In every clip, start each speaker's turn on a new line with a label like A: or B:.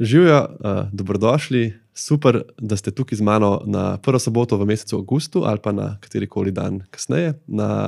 A: Živjo, dobrodošli, super, da ste tukaj z mano na prvo soboto v mesecu avgustu ali pa na katerikoli dan kasneje, na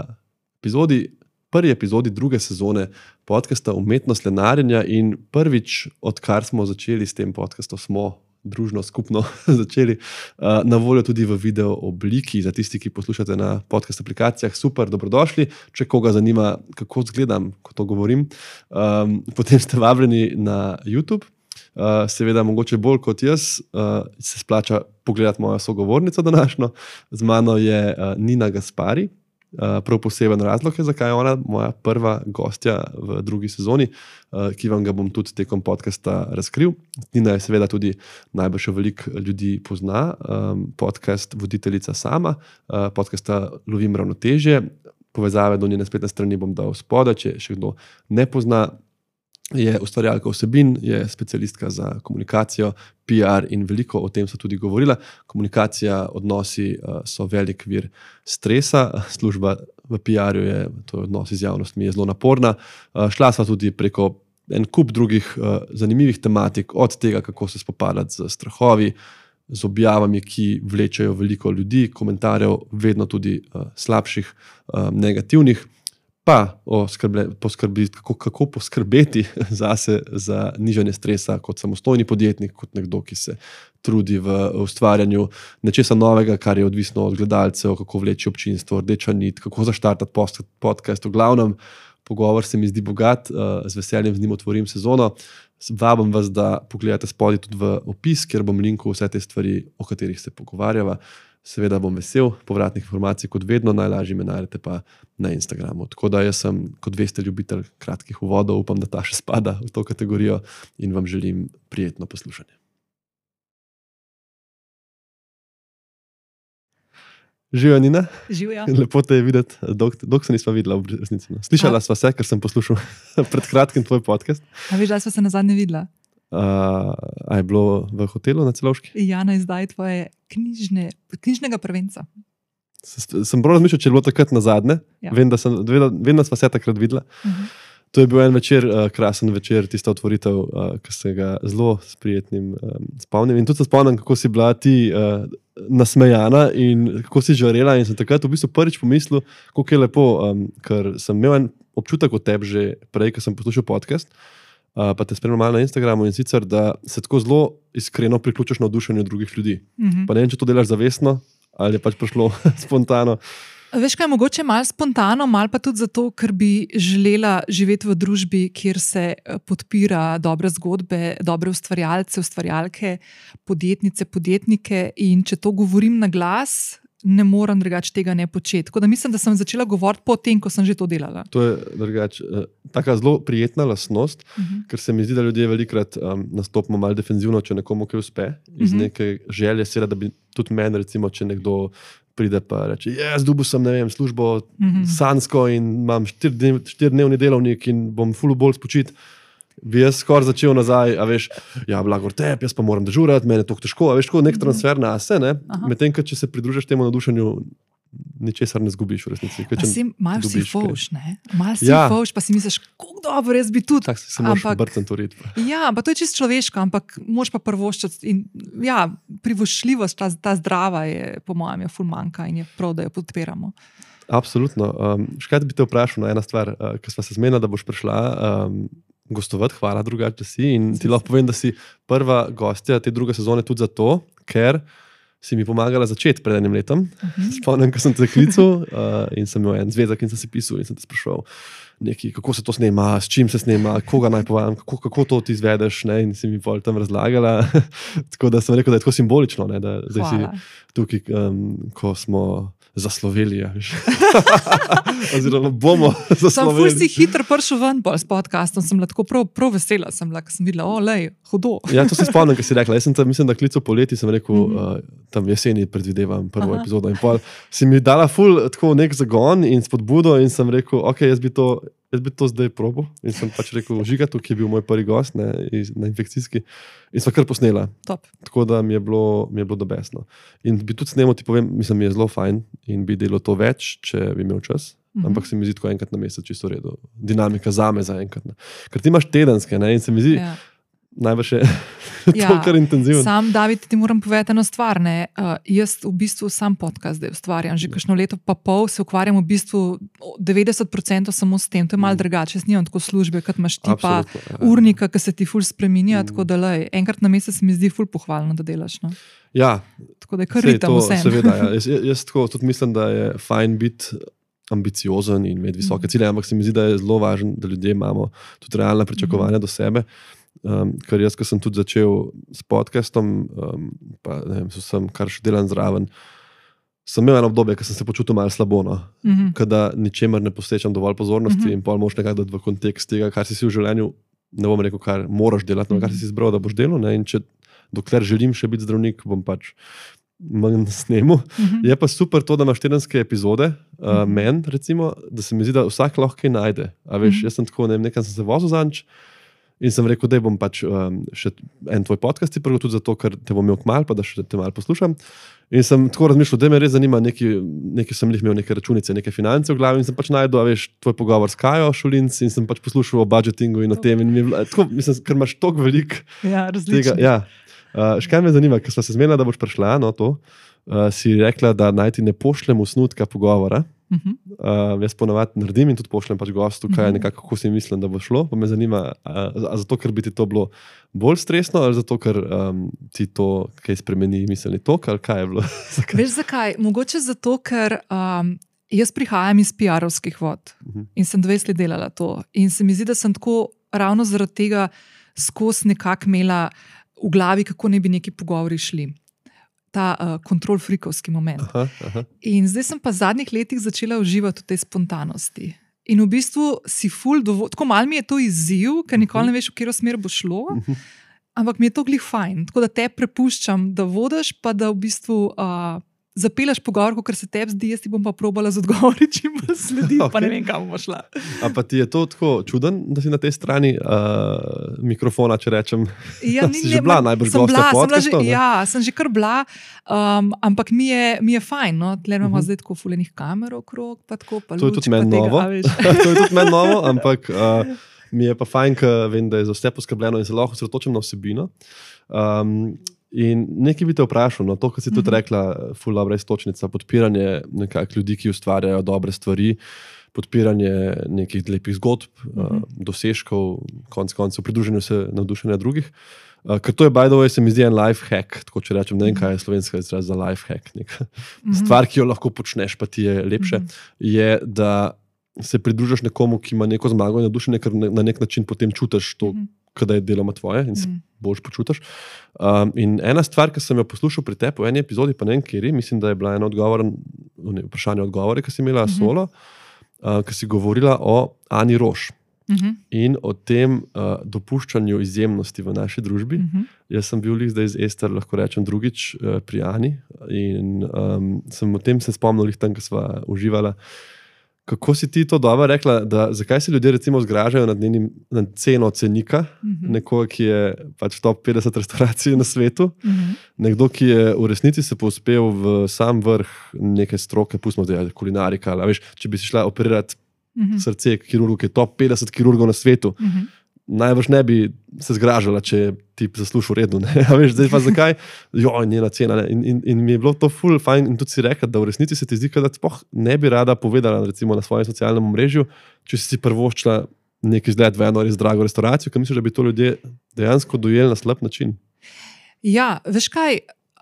A: prvi epizodi druge sezone podcasta Umetnost lenarjenja in prvič, odkar smo začeli s tem podcastom, smo družno, skupno začeli na voljo tudi v video obliki. Za tisti, ki poslušate na podcast aplikacijah, super, dobrodošli. Če koga zanima, kako izgledam, ko to govorim, potem ste vabljeni na YouTube. Seveda, mogoče bolj kot jaz, se splača pogledati mojo sogovornico današnjo. Z mano je Nina Gaspari. Prav poseben razlog je, zakaj je ona moja prva gostja v drugi sezoni, ki vam ga bom tudi tekom podcasta razkril. Nina je seveda tudi najbrž veliko ljudi pozna, podcast voditeljica sama, podcasta Lovim ravnotežje. Povezave do njene spletne strani bom dal spodaj, če še kdo ne pozna. Je ustvarjalka vsebin, je specialistka za komunikacijo, PR in veliko o tem so tudi govorila. Komunikacija, odnosi so velik vir stresa, služba v PR-ju je, to je odnos z javnostmi, je zelo naporna. Šla sva tudi preko en kup drugih zanimivih tematik, od tega, kako se spopadati z strahovi, z objavami, ki vlečejo veliko ljudi, komentarjev, vedno tudi slabših, negativnih. Pa kako poskrbeti zase za nižanje stresa kot samostojni podjetnik, kot nekdo, ki se trudi v ustvarjanju nečesa novega, kar je odvisno od gledalcev, kako vleči občinstvo, rdeča nit, kako zaštartati podcast. V glavnem, pogovor se mi zdi bogat, z veseljem z njim otvorim sezono. Vabim vas, da pogledate spodaj tudi v opis, kjer bom linkal vse te stvari, o katerih se pogovarjava. Seveda bom vesel povratnih informacij, kot vedno, najlažje me najdete pa na Instagramu. Tako da jaz sem, kot veste, ljubitelj kratkih uvodov, upam, da ta še spada v to kategorijo in vam želim prijetno poslušanje. Živjo, Nina.
B: Živjo.
A: Lepo te je videti, dolgo se nisva videla v resnici. Slišala sva se, ker sem poslušal pred kratkim tvoj podcast.
B: A veš, da sva se nazadnje videla?
A: A je bilo v hotelu na Celovški?
B: Ja, na izdaji tvoje knjižnega prvenca.
A: Sem prav razmišljal, če je bilo takrat nazadnje. Ja. Vem, da sva se takrat videla. To je bil en večer, krasen večer, tista otvoritev, ki se ga zelo s prijetnim spomnim. In tudi se spomnim, kako si bila ti nasmejana in kako si žarela. In sem takrat v bistvu prvič pomislil, kako je lepo, ker sem imel en občutek od tebi že prej, ko sem poslušal podcast, pa te spremljam malo na Instagramu, in sicer, da se tako zelo iskreno priključiš navdušenju drugih ljudi. Pa ne vem, če to delaš zavestno ali je pač prišlo spontano.
B: Veš kaj, mogoče malo spontano, malo pa tudi zato, ker bi želela živeti v družbi, kjer se podpira dobre zgodbe, dobre ustvarjalce, ustvarjalke, podjetnice, podjetnike, in če to govorim na glas, ne morem drugače tega ne početi. Tako da mislim, da sem začela govoriti po tem, ko sem že to delala.
A: To je drugače taka zelo prijetna lastnost, ker se mi zdi, da ljudje velikrat nastopimo malo defenzivno, če nekomu kaj uspe, iz neke želje, seveda, da bi tudi meni, recimo, če nekdo pride pa reče, dobil sem, ne vem, službo sanjsko in imam 4-dnevni delovnik in bom ful bolj spočit, bi jaz skoraj začel nazaj, a veš, blagor tep, jaz pa moram dežurati, meni je to težko, a veš, tako nek transfer na se, ne? Medtem, ker če se pridružiš temu navdušenju, ničesar ne zgubiš v resnici.
B: Malo si fovš, ne? Malo si fovš, pa si misliš, kako dobro, jaz bi tudi.
A: Tak se moraš brcen to rit.
B: Ja, pa to je čisto človeško, ampak moraš pa prvoščati in privoščljivost, ta zdrava je, po mojem, je ful manjka in je prav, da jo podpiramo.
A: Absolutno. Škrat bi te vprašal na ena stvar, ker sva se zmenila, da boš prišla gostovati, hvala drugače, da si, in ti lahko povem, da si prva gostja te druge sezone tudi zato, ker si mi pomagala začeti pred enim letom. Spomnim, ko sem te klical in sem imel en zvezek in sem si pisal in sem te spraševal nekaj, kako se to snema, s čim se snema, koga naj povajam, kako to ti izvedeš, ne? In si mi pol tam razlagala. Tako da sem rekel, da je tako simbolično, ne? Da si tukaj, ko smo zasloveli. Oziroma bomo zasloveli.
B: Sam ful si hitro prišel ven s podcastom, sem bila tako prav vesela, sem videla, hudo.
A: Ja, to se spomnim, ko si rekla. Jaz sem tam, mislim, da klical poleti, sem rekel, tam jeseni predvidevam prvo epizodo. In pol si mi dala ful tako nek zagon in spodbudo in sem rekel, ok, jaz bi to zdaj probal. In sem pač rekel, Žiga, ki je bil moj prvi gost na infekcijski. In sva kar posnela.
B: Top.
A: Tako da mi je bilo dobesno. In bi tudi snemal, ti povem, mislim, mi je zelo fajn in bi delal to več, če bi imel čas. Ampak se mi zdi tako enkrat na mesec čisto v redu. Dinamika zame za enkrat. Ker ti imaš tedenske, ne? In se mi zdi, najbrž je to kar intenzivno.
B: Sam, David, ti moram povedati eno stvar. Jaz v bistvu sam podcast zdaj ustvarjam. Že kakšno leto pa pol se ukvarjam v bistvu 90% samo s tem. To je malo drugače. Jaz nimam tako službe, kot imaš ti pa urnika, ki se ti ful spreminja. Tako da enkrat na mesec mi zdi ful pohvalno, da delaš. No?
A: Ja.
B: Tako da je kar ritem vsem.
A: Seveda, ja. Jaz tako tudi mislim, da je fajn biti ambiciozen in imeti visoke cilje, ampak se mi zdi, da je zelo važno, da ljudje imamo tudi realna pričakovanja do sebe. Ker jaz, ko sem tudi začel s podcastom, pa ne vem, sem kar še delan zraven, sem imel eno obdobje, ko sem se počutil malo slabo, no? Kada ničemer ne posvečam dovolj pozornosti in pol moš nekako dati v kontekst tega, kar si v življenju, ne bom rekel, kar moraš delati, no, kar si izbral, da boš delal, ne? In dokler želim še biti zdravnik, bom pač manj snemu. Je pa super to, da imaš tedenske epizode, meni recimo, da se mi zdi, da vsak lahko kaj najde. A veš, jaz sem tako, nekaj sem se vozil zanč in sem rekel, da bom pač še en tvoj podcast pripravil tudi zato, ker te bom imel kmalu, pa da še te malo poslušam. In sem tako razmišljal, da me res zanima, nekaj sem imel neke računice, neke finance v glavi in sem pač najdel, a veš, tvoj pogovor s Kajo Šulinc in sem pač poslušal o budgetingu in o tem in tako, mislim, ker imaš toliko veliko
B: različno.
A: Škaj me zanima, ker sva se zmenila, da boš prišla, no to, si rekla, da naj ti ne pošljem osnutka pogovora. Jaz ponavadi naredim in tudi pošljem pač gostu, kaj je nekako, kako si mislim, da bo šlo. Pa me zanima, a zato, ker bi ti to bilo bolj stresno ali zato, ker ti to kaj spremeni miselni tok ali kaj je bilo?
B: Veš zakaj? Mogoče zato, ker jaz prihajam iz PR-ovskih vod in sem 20 let delala to. In se mi zdi, da sem tako ravno zaradi tega skozi nekako imela v glavi, kako ne bi neki pogovori šli. Ta kontrol-frikovski moment. In zdaj sem pa v zadnjih letih začela uživati v tej spontanosti. In v bistvu si tako malo mi je to izziv, ker nikoli ne veš, v katero smer bo šlo, ampak mi je to glih fajn. Tako da te prepuščam, da vodiš, pa da v bistvu zapeljaš pogovor, ker se tebi zdi, jaz ti bom pa probala z odgovori, čim bolj sledi, pa ne vem, kam bo šla.
A: A pa ti je to tako čuden, da si na tej strani mikrofona, če rečem, si že bila najbolj gosta podcastov?
B: Ja, sem že kar bila, ampak mi je fajn, no? Tle imamo zdaj tako fuljenih kamer okrog, pa tako, pa luč,
A: to je tudi meni novo, to je tudi meni novo, ampak mi je pa fajn, ker vem, da je za vse poskrbljeno in se lahko osredotočim na vsebino. In nekaj bi te vprašal, no, to, kar si tudi rekla, ful dobra iztočnica, podpiranje nekak ljudi, ki ustvarjajo dobre stvari, podpiranje nekih lepih zgodb, dosežkov, konec koncev, pridruženju se navdušenja drugih. Ker to je, by the way, se mi zdi en life hack, tako če rečem, ne vem, kaj je slovenska izraz za life hack. Stvar, ki jo lahko počneš, pa ti je lepše, je, da se pridružiš nekomu, ki ima neko zmago in navdušenje, ker na nek način potem čutiš to, kada je deloma tvoje in se boljš počutiš. In ena stvar, ki sem jo poslušal pri tebi v eni epizodi, pa ne vem, kjeri, mislim, da je bila ena vprašanje-odgovore, ki si imela solo, ki si govorila o Ani Roš in o tem dopuščanju izjemnosti v naši družbi. Jaz sem bil zdaj z Ester, lahko rečem, drugič pri Ani in sem o tem se spomnil tam, ko sva uživala. Kako si ti to dobro rekla, da zakaj se ljudje recimo zgražajo nad ceno cenika, nekoga, ki je pač top 50 restauracij na svetu, nekdo, ki je v resnici se povzpel v sam vrh neke stroke, pustimo zdaj kulinarika, ali veš, če bi si šla operirati srce kirurgu, ki je top 50 kirurgov na svetu, najbrž ne bi se zgražala, če ti zasluži v redu. Veš, zdaj pa zakaj? Njena cena. In mi je bilo to ful fajn in tudi si rekla, da v resnici se ti zdi, da spoh ne bi rada povedala recimo na svojem socialnem omrežju, če si prvoščila nek izgled v eno res drago restauracijo, ker misliš, da bi to ljudje dejansko dojeli na slab način.
B: Ja, veš kaj,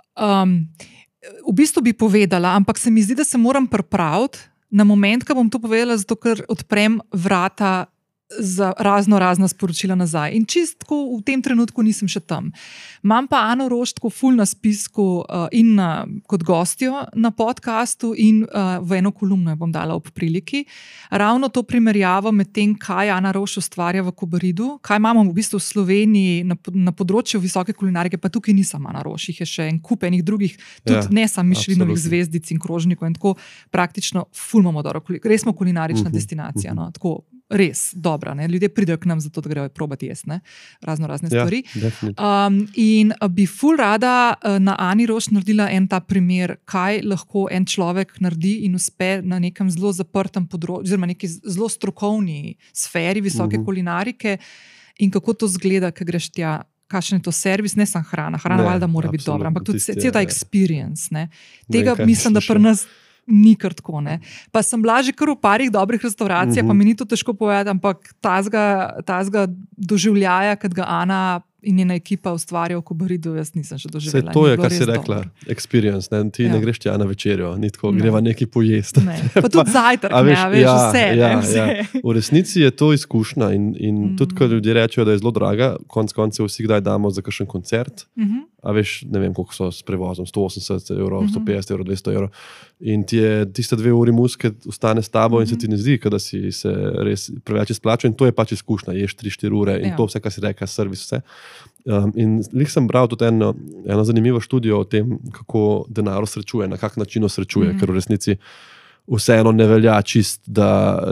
B: v bistvu bi povedala, ampak se mi zdi, da se moram pripraviti na moment, ko bom to povedala, zato ker odprem vrata za razna sporočila nazaj. In čistko v tem trenutku nisem še tam. Imam pa Ano Roš tako ful na spisku in kot gostjo na podcastu in v eno kolumno bom dala ob priliki. Ravno to primerjavo med tem, kaj Ana Roš ustvarja v Kobaridu, kaj imamo v bistvu v Sloveniji na področju visoke kulinarike, pa tukaj ni samo Ana Roš, jih je še en kup enih drugih, tudi ne samo Mišlinovih zvezdic in krožnikov in tako praktično ful imamo dobro, res smo kulinarična destinacija, no, tako res dobra, ne? Ljudje pridejo k nam zato, da grejo probati jesti, razne stvari. In bi ful rada na Ani Roš naredila en ta primer, kaj lahko en človek naredi in uspe na nekem zelo zaprtem področju, oziroma neki zelo strokovni sferi visoke kulinarike in kako to zgleda, ko greš tja kakšen je to servis, ne samo hrana. Hrana valjda mora biti dobra, ampak tudi cel ta experience. Ne. Tega mislim, da pri nas ni kar tako. Ne. Pa sem bila že kar v parih dobrih restauracijah, pa mi ni to težko povedati, ampak tazga doživljaja, kad ga Ana in njena ekipa ustvarja v Kobaridu, jaz nisem še doživela.
A: Vse to je, kar si rekla, experience. Ne? Ti ne greš tja na večerjo, ni tako, greva nekaj pojesti.
B: Pa tudi zajtrk, vse.
A: V resnici je to izkušnja in tudi, ko ljudje rečejo, da je zelo draga, konec koncev vsi kdaj damo za kakšen koncert, a veš, ne vem, koliko so s prevozom, 180 €, 150 €, 200 €. In ti je tiste 2 uri muzike ostane s tabo in se ti ne zdi, da si se res preveč izplačal in to je pač izkušnja, ješ 3-4 ure in to vse, kar si reka, servis, vse. In lih sem bral tudi eno zanimivo študijo o tem, kako denar osrečuje, na kak način osrečuje, ker v resnici vseeno ne velja čist, da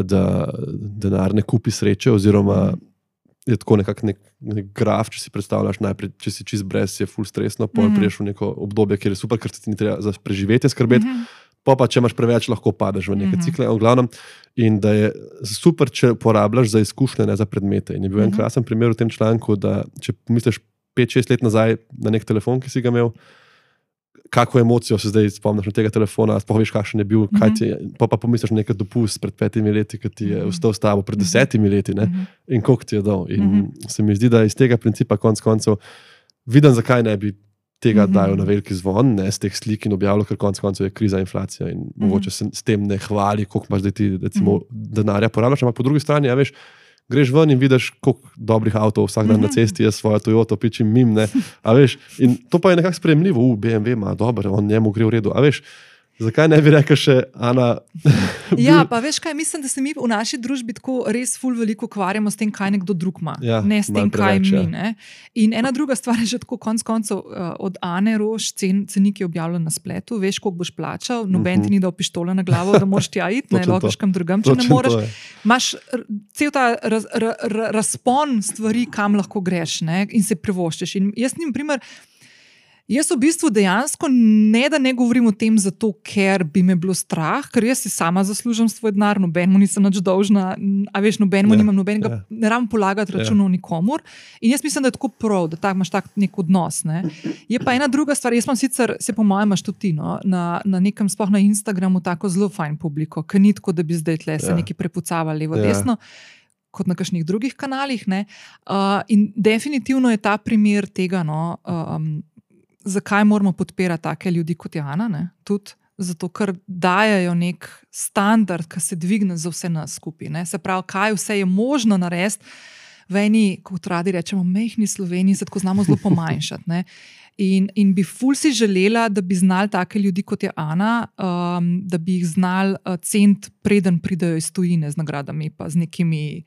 A: denar ne kupi sreče, oziroma je tako nekak nek graf, če si predstavljaš najprej, če si čist brez, je ful stresno, potem priješ v neko obdobje, kjer je super, ker ti ni treba za preživetje skrbeti, pa če imaš preveč, lahko padeš v neke cikle, v glavnem, in da je super, če porabljaš za izkušnje, ne za predmete. In je bil en krasen primer v tem članku, da če pomisliš 5-6 let nazaj na nek telefon, ki si ga imel, kako emocijo se zdaj spomniš na tega telefona, sploh veš, kakšen je bil, kaj ti je, pa pomisliš na nekaj dopust pred 5 leti, ki ti je ostal s tabo pred 10 leti, ne, in koliko ti je dal. In se mi zdi, da iz tega principa konc koncev vidim, zakaj ne bi tega dajo na veliki zvon, ne, z teh slik in objavljal, ker konc koncev je kriza, inflacija in mogoče se s tem ne hvali, koliko imaš zdaj ti, recimo, denarja porabljaš, ampak po drugi strani, ja, veš, greš ven in vidiš, koliko dobrih avtov vsak dan na cesti je svojo Toyoto, pičim mim, ne, a veš, in to pa je nekako sprejemljivo, BMW ima, dobro, on njemu gre v redu, a veš, zakaj ne bi rekel še, Ana?
B: Ja, pa veš kaj, mislim, da se mi v naši družbi tako res ful veliko ukvarjamo s tem, kaj nekdo drug ima, ne s tem, kaj mi. Ne? In ena druga stvar je že tako konc koncev od Ane Roš, cenik je objavljen na spletu, veš, koliko boš plačal, noben ti ni dal pištole na glavo, da moraš tja iti, ne lahko kam drugam, če ne moreš. Imaš cel ta razpon stvari, kam lahko greš, ne? In se privoščiš. In jaz nim primer, jaz v bistvu dejansko ne govorim o tem zato, ker bi me bilo strah, ker jaz si sama zaslužim svoj denar, nobenemu nisem nič dolžna, a veš, nobenemu nimam nobenega, ne rabim polagati računov nikomur. In jaz mislim, da je tako prav, da tak imaš tak nek odnos. Ne. Je pa ena druga stvar, jaz imam sicer, se po mojem imaš tudi ti, no, na nekem, sploh na Instagramu, tako zelo fajn publiko, ker ni tako, da bi zdaj tle se neki prepucavali levo desno, kot na kakšnih drugih kanalih. Ne. In definitivno je ta primer tega, no, zakaj moramo podpirati take ljudi kot je Ana, ne? Tudi zato, ker dajajo nek standard, ki se dvigne za vse nas skupaj. Ne? Se pravi, kaj vse je možno narediti v eni, kot radi rečemo, mehni Sloveniji, se tako znamo zelo pomanjšati. Ne? In bi ful si želela, da bi znali take ljudi kot je Ana, da bi jih znali ceniti, preden pridejo iz tujine z nagradami, pa z nekimi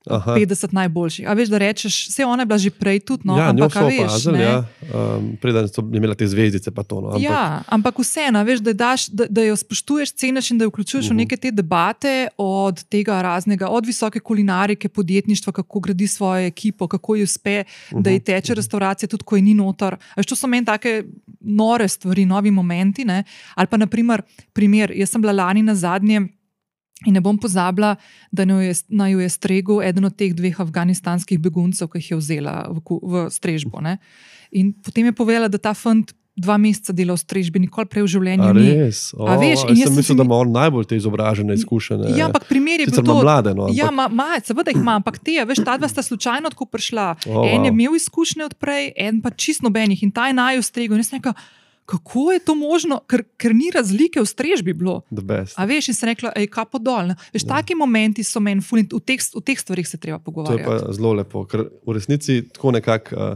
B: 50 najboljših. A veš, da rečeš, vse ona je bila že prej tudi, no,
A: ja,
B: ampak
A: a veš, opazili, preden so imela te zvezdice pa to, no. Ampak...
B: Ja, ampak vseeno, veš, da jo spoštuješ, ceniš in da jo vključuješ v neke te debate od tega raznega, od visoke kulinarike, podjetništva, kako gradi svojo ekipo, kako ji uspe, da ji teče restauracija, tudi ko je ni noter. A veš, to so meni take nore stvari, novi momenti, ne. Ali pa naprimer, jaz sem bila lani na zadnjem in ne bom pozabila, da naju je stregel eden od teh 2 afganistanskih beguncev, ki jih je vzela v strežbo. Ne? In potem je povedala, da ta fant 2 meseca dela v strežbi, nikoli prej v življenju ni. A veš,
A: in jaz sem mislil, da ima on najbolj te izobražene izkušene.
B: Ja, ampak primer je bil to.
A: Sicer ima mlade, no.
B: Ja, seveda jih ima, ampak te, veš, ta 2 sta slučajno tako prišla. En je imel izkušnje od prej, en pa čist nobenih in ta je naju stregel. In jaz sem rekla, kako je to možno, ker ni razlike v strežbi bilo. A veš, in sem rekla, kapo dol. Veš, taki momenti so meni ful, v teh stvarih se treba pogovarjati.
A: To je pa zelo lepo, ker v resnici tako nekako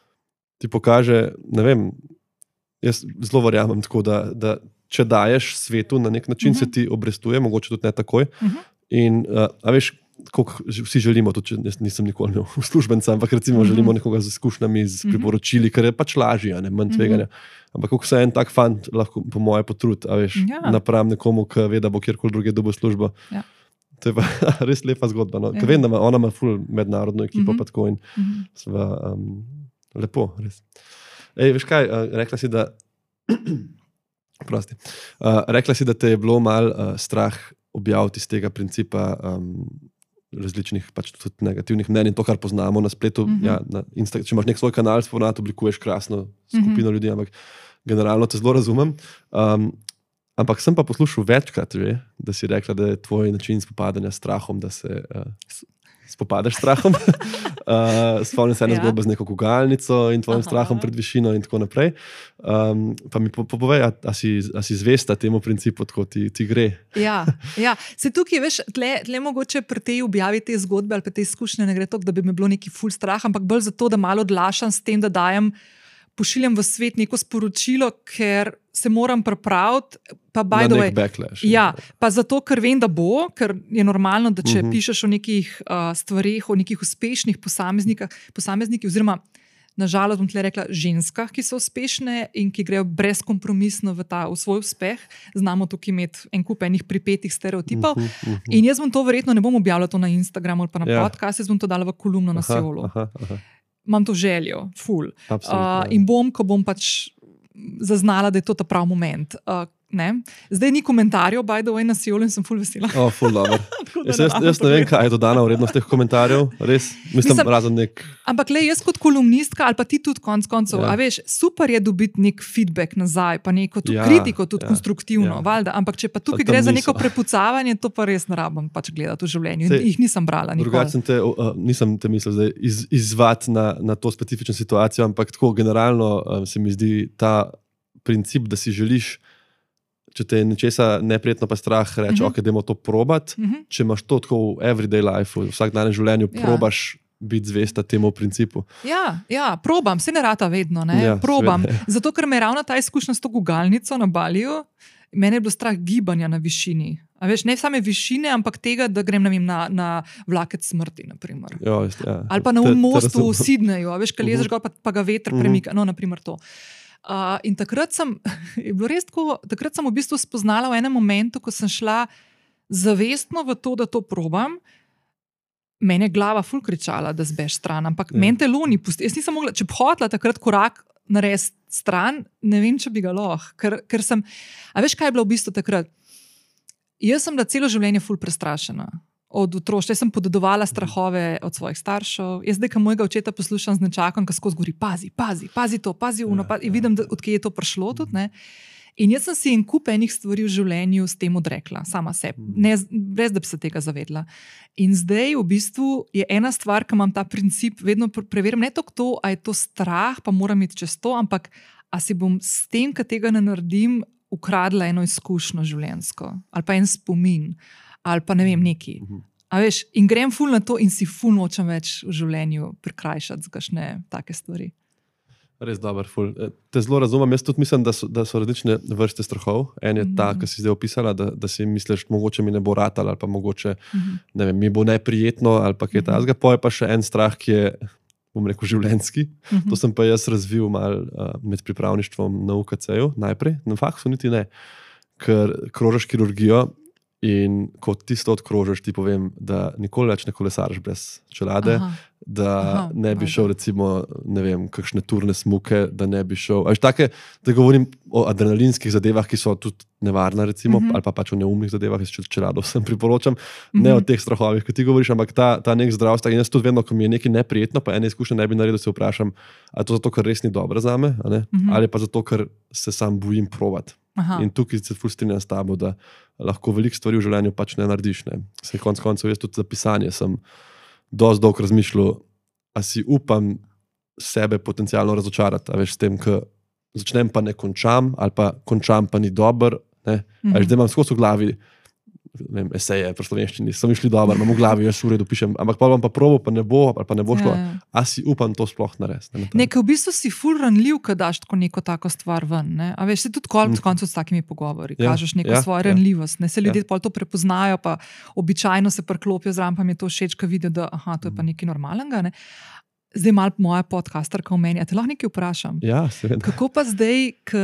A: ti pokaže, ne vem, jaz zelo verjamem tako, da če daješ svetu na nek način, se ti obrestuje, mogoče tudi ne takoj. In, a veš, koliko vsi želimo, tudi če nisem nikoli imel uslužbenca, ampak recimo želimo nekoga z izkušnjami, z priporočili, ker je pač lažje, ne, manj tveganja. Ampak koliko se en tak fant lahko po moje potrud, a veš, napram nekomu, ki ve, da bo kjerkoli druge dobil službo. Ja. To je pa res lepa zgodba. No. Ker vem, da ona ima ful mednarodno ekipo pa tako in sva lepo, res. Veš kaj, rekla si, da rekla si, da te je bilo malo strah objaviti iz tega principa različnih pač tudi negativnih mnenj in to, kar poznamo na spletu. Ja, če imaš nek svoj kanal, spoznat, oblikuješ krasno skupino ljudi, ampak generalno te zelo razumem. Ampak sem pa poslušal večkrat, da si rekla, da je tvoj način spopadanja s strahom, da se spopadaš s strahom. Spomnim se ene zgodbe z neko gugalnico in tvojim strahom pred višino in tako naprej. Pa mi povej, a si zvesta temu principu, tako ti gre?
B: Ja. Se tukaj, veš, tle mogoče pri tej objavi te zgodbe ali pa te izkušnje ne gre to, da bi me bilo neki ful strah, ampak bolj zato, da malo odlašam s tem, da pošiljam v svet neko sporočilo, ker se moram pripraviti, pa by the way.
A: Backlash.
B: Ja, pa zato, ker vem, da bo, ker je normalno, da če pišeš o nekih stvareh, o nekih uspešnih posameznikih, oziroma nažalost bom tle rekla ženskah, ki so uspešne in ki grejo brezkompromisno v svoj uspeh, znamo tukaj imeti en kup enih pripetih stereotipov. In jaz bom to verjetno, ne bom objavila to na Instagramu ali pa na podcast, jaz bom to dala v kolumno na Seolu. Imam to željo, ful. In ko bom pač zaznala, da je to ta prav moment. Zdaj ni komentarjev, by the way, na Seolu in sem ful vesela.
A: Ful dobro. Jaz ne vem, kaj je dodana vrednost teh komentarjev, res. Mislim, razen nek...
B: Ampak jaz kot kolumnistka, ali pa ti tudi konc koncev, a veš, super je dobiti nek feedback nazaj, pa neko kritiko tudi konstruktivno, valjda. Ampak če pa tukaj gre za neko prepucavanje, to pa res ne rabim pač gledati v življenju. In jih nisem brala nikoli.
A: Drugače nisem te mislil zdaj izzvati na to specifično situacijo, ampak tako generalno se mi zdi ta princip, da si želiš, če te je nečesa neprijetno pa strah, reči, ok, dajmo to probati. Če imaš to tako v everyday life, v vsakdanjem življenju, probaš biti zvesta temu principu.
B: Ja, probam, se ne rata vedno, ne? Probam. Zato, ker me je ravno ta izkušnja s to gugalnico na Baliju, mene je bilo strah gibanja na višini. A veš, ne same višine, ampak tega, da grem na vlakec smrti, naprimer. Ali pa na mostu v Sydneyju, a veš, kaj lezeš gor, pa ga veter premika, no, naprimer to. In takrat sem v bistvu spoznala v enem momentu, ko sem šla zavestno v to, da to probam. Mene je glava ful kričala, da zbeš stran, ampak meni telo ni pustilo. Jaz nisem mogla, če bi hotela takrat korak narediti stran, ne vem, če bi ga lahko. Ker sem, a veš, kaj je bilo v bistvu takrat? Jaz sem bila celo življenje ful prestrašena. Od otroštva. Jaz sem podedovala strahove od svojih staršev. Jaz zdaj, ko mojega očeta poslušam z nečakom, ko skozi govori, pazi to, pazi uno, in vidim, odkje je to prišlo tudi, ne. In jaz sem si en kup enih stvari v življenju s tem odrekla, sama sebi, brez da bi se tega zavedla. In zdaj v bistvu je ena stvar, ki imam ta princip, vedno preverim, ne toliko to, a je to strah, pa moram iti čez to, ampak a si bom s tem, ka tega ne naredim, ukradla eno izkušnjo življenjsko, ali pa en spomin, ali pa ne vem, neki. A veš, in grem ful na to in si ful nočem več v življenju prikrajšati z kakšne take stvari.
A: Res dober, ful. Te zelo razumem, jaz tudi mislim, da so različne vrste strahov. En je ta, ki si zdaj opisala, da si misliš, mogoče mi ne bo ratalo, ali pa mogoče ne vem, mi bo neprijetno, ali pa kaj takega. Poje pa še en strah, ki je, bom rekel, življenjski. To sem pa jaz razvil malo med pripravništvom na UKC-ju, najprej, na faksu niti ne, ker krožaš kirurgijo. In ko tisto odkrožiš, ti povem, da nikoli več ne kolesariš brez čelade, da ne bi šel recimo, ne vem, kakšne turne smuke, da ne bi šel, da govorim o adrenalinskih zadevah, ki so tudi nevarna recimo, ali pa pač o neumnih zadevah, jaz čelado vsem priporočam, ne o teh strahovih, ki ti govoriš, ampak ta nek zdravstvo, in jaz tudi vedno, ko mi je nekaj neprijetno, pa ene izkušnje ne bi naredil, se vprašam, a je to zato, ker res ni dobro zame, ali pa zato, ker se sam bojim provat. In tukaj se ful strinjam s tabo, da lahko veliko stvari v življenju pač ne narediš. Saj konec koncev, jaz tudi za pisanje sem dosti dolgo razmišljal, a si upam sebe potencialno razočarati, a veš, s tem, ko začnem pa ne končam, ali pa končam pa ni dober, a veš, da imam skozi v glavi, ne vem, eseje, pri slovenščini, so mi šli dobro, imam v glavi, jaz v redu pišem, ampak pa bom pa probal, pa ne bo, ali pa ne bo šlo, a si upam to sploh narediti.
B: Nekaj v bistvu si ful ranljiv, ko daš tako neko tako stvar ven, ne? A veš, si tudi koncu s takimi pogovori, kažeš neko svojo ranljivost, ne? Se ljudje pol to prepoznajo, pa običajno se priklopijo zraven, pa mi je to všeč, ko vidijo, da to je pa nekaj normalnega, ne? Zdaj malo moja podcasterka v meni, a te lahko nekaj vprašam?
A: Ja, seveda.
B: Kako pa zdaj, ko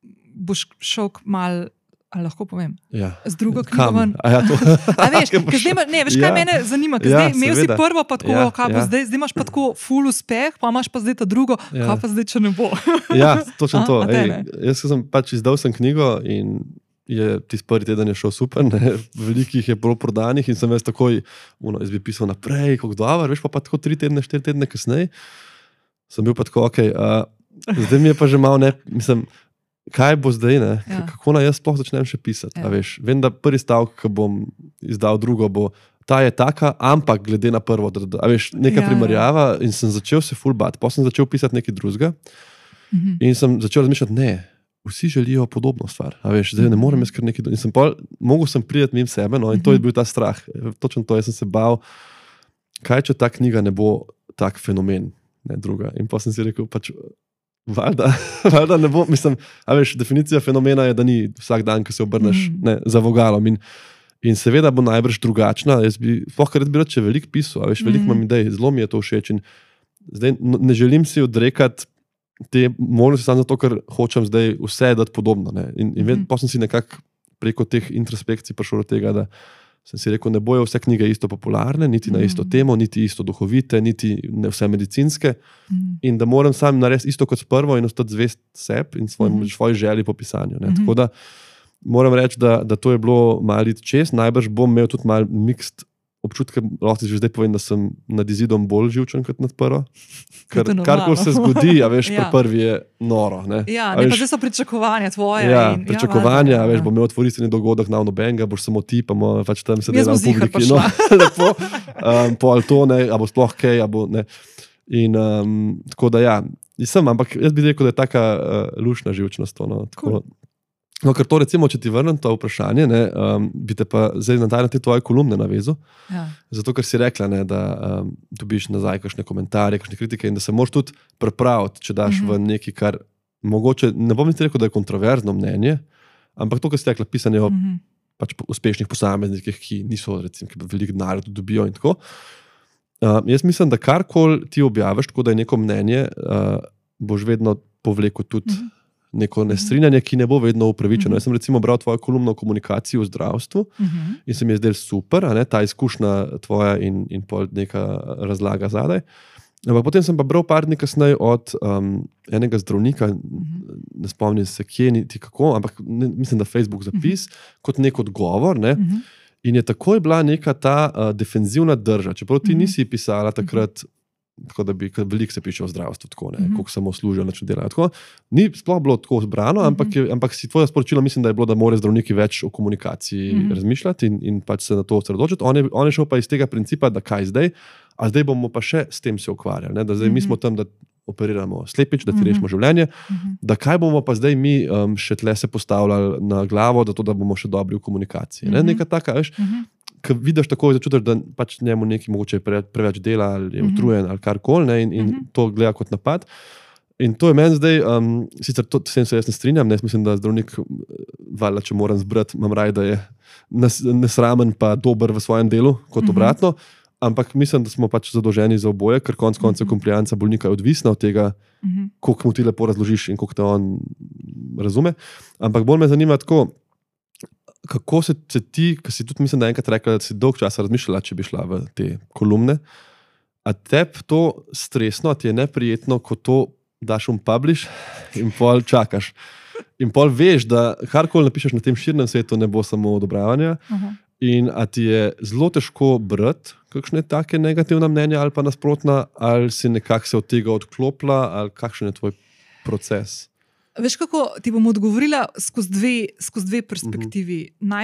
B: boš šel malo, ali lahko povem, z drugo knjigo ven.
A: A
B: veš, kaj mene zanima, zdaj imel si prvo pa tako, kaj bo zdaj imaš pa tako ful uspeh, pa imaš pa zdaj ta drugo, kaj pa zdaj, če ne bo.
A: Ja, točno to. Jaz sem pač izdal sem knjigo in je tisti prvi teden je šel super, ne? Veliko jih je bilo prodanih in sem jaz takoj, jaz bi pisal naprej, kako dobro, veš pa tako 3 tedne, 4 tedne kasneje, sem bil pa tako, zdaj mi je pa že malo, mislim, kaj bo zdaj, ne? Kako naj jaz sploh začnem še pisati, veš, vem, da prvi stavek, ki bom izdal drugo, bo ta je taka, ampak glede na prvo, veš, neka primerjava in sem začel se ful bat, potem sem začel pisati nekaj drugega in sem začel razmišljati, ne, vsi želijo podobno stvar, veš, zdaj ne morem jaz kar nekaj, in mogel sem priti mimo sebe, in to je bil ta strah, točno to, jaz sem se bal, kaj če ta knjiga ne bo tak fenomen, ne druga, in potem sem si rekel, pač, valjda ne bo, mislim, veš, definicija fenomena je, da ni vsak dan, ko se obrneš za vogalom in seveda bo najbrž drugačna, jaz bi rad, če veliko pisal, veš, veliko imam idej, zelo mi je to všeč in zdaj ne želim si odrekati te možnosti samo zato, ker hočem zdaj vse dati podobno. Ne? In potem sem si nekako preko teh introspekcij prišel do tega, da sem si rekel, ne bojo vse knjige isto popularne, niti na isto temo, niti isto duhovite, niti ne vse medicinske in da moram sam narediti isto kot prvo in ostati zvest sebi in svoji želji po pisanju. Ne? Tako da moram reči, da to je bilo malo čez, najbrž bom imel tudi malo mixed občutke, lahko že zdaj povem, da sem nad izidom bolj živčen kot nad prvo. Karkoli se zgodi, veš, prvi je noro. Ne?
B: Ja, ne, pa zdaj so pričakovanja tvoje.
A: Ja, pričakovanja, veš, bom imel otvoritveni dogodek na nobenega, boš samo ti, pa pač tam se dela v publiki. No, lepo, pol to, ne, a bo sploh kaj, a bo ne. In tako da ja, ampak jaz bi rekel, da je taka lušna živčnost. No, tako. No, ker to recimo, če ti vrnem to vprašanje, ne, bi te pa zdaj na te tvoje kolumne navezal, zato ker si rekla, ne, da dobiš nazaj kakšne komentarje, kakšne kritike in da se moraš tudi prepraviti, če daš v neki, kar mogoče, ne bom niti rekel, da je kontroverzno mnenje, ampak to, kar si rekla, pisanje o pač uspešnih posameznikih, ki niso, recimo, ki veliko denarja dobijo in tako. Jaz mislim, da karkoli ti objaviš, tako da je neko mnenje, boš vedno povlekel tudi neko nestrinjanje, ki ne bo vedno upravičeno. Jaz sem recimo bral tvojo kolumno o komunikaciji v zdravstvu in se mi je zdel super, ta izkušnja tvoja in pol neka razlaga zadaj. Ampak potem sem pa bral par dni kasneje od enega zdravnika, ne spomnim se kje niti kako, ampak mislim, da Facebook zapis, kot nek odgovor, ne? In je takoj bila neka ta defenzivna drža, čeprav ti nisi pisala takrat, tako da bi veliko se piše o zdravstvu, tako, ne, koliko samo služijo, način delajo. Tako, ni sploh bilo tako zbrano, ampak si tvoje sporočilo, mislim, da je bilo, da morajo zdravniki več o komunikaciji razmišljati in pač se na to osredotočiti. On je šel pa iz tega principa, da kaj zdaj, a zdaj bomo pa še s tem se ukvarjali, ne, da zdaj mi smo tam, da operiramo slepič, da ti rešimo življenje, da kaj bomo pa zdaj mi še tle se postavljali na glavo, da bomo še dobri v komunikaciji. Ne, neka taka, veš, ko vidiš tako, začutiš, da pač njemu nekaj mogoče preveč dela ali je utrujen ali karkoli in to gleda kot napad. In to je meni zdaj, sicer to se jaz ne strinjam, ne, mislim, da zdravnik, valjda, če moram zbrati, imam raj, da je nesramen pa dober v svojem delu, kot obratno, ampak mislim, da smo pač zadolženi za oboje, ker konec koncev komplianca bolnika je odvisna od tega, koliko mu ti lepo razložiš in koliko te on razume. Ampak bolj me zanima tako, kako se ti, ki si tudi mislim, da enkrat rekla, da si dolg časa razmišljala, če bi šla v te kolumne, a tebi to stresno, a ti je neprijetno, ko to daš publish in pol čakaš. In pol veš, da karkoli napišeš na tem širnem svetu, ne bo samo odobravanja in a ti je zelo težko brati kakšne take negativna mnenja ali pa nasprotna, ali si nekako se od tega odklopila, ali kakšen je tvoj proces?
B: Veš, kako ti bom odgovorila skozi dve perspektivi.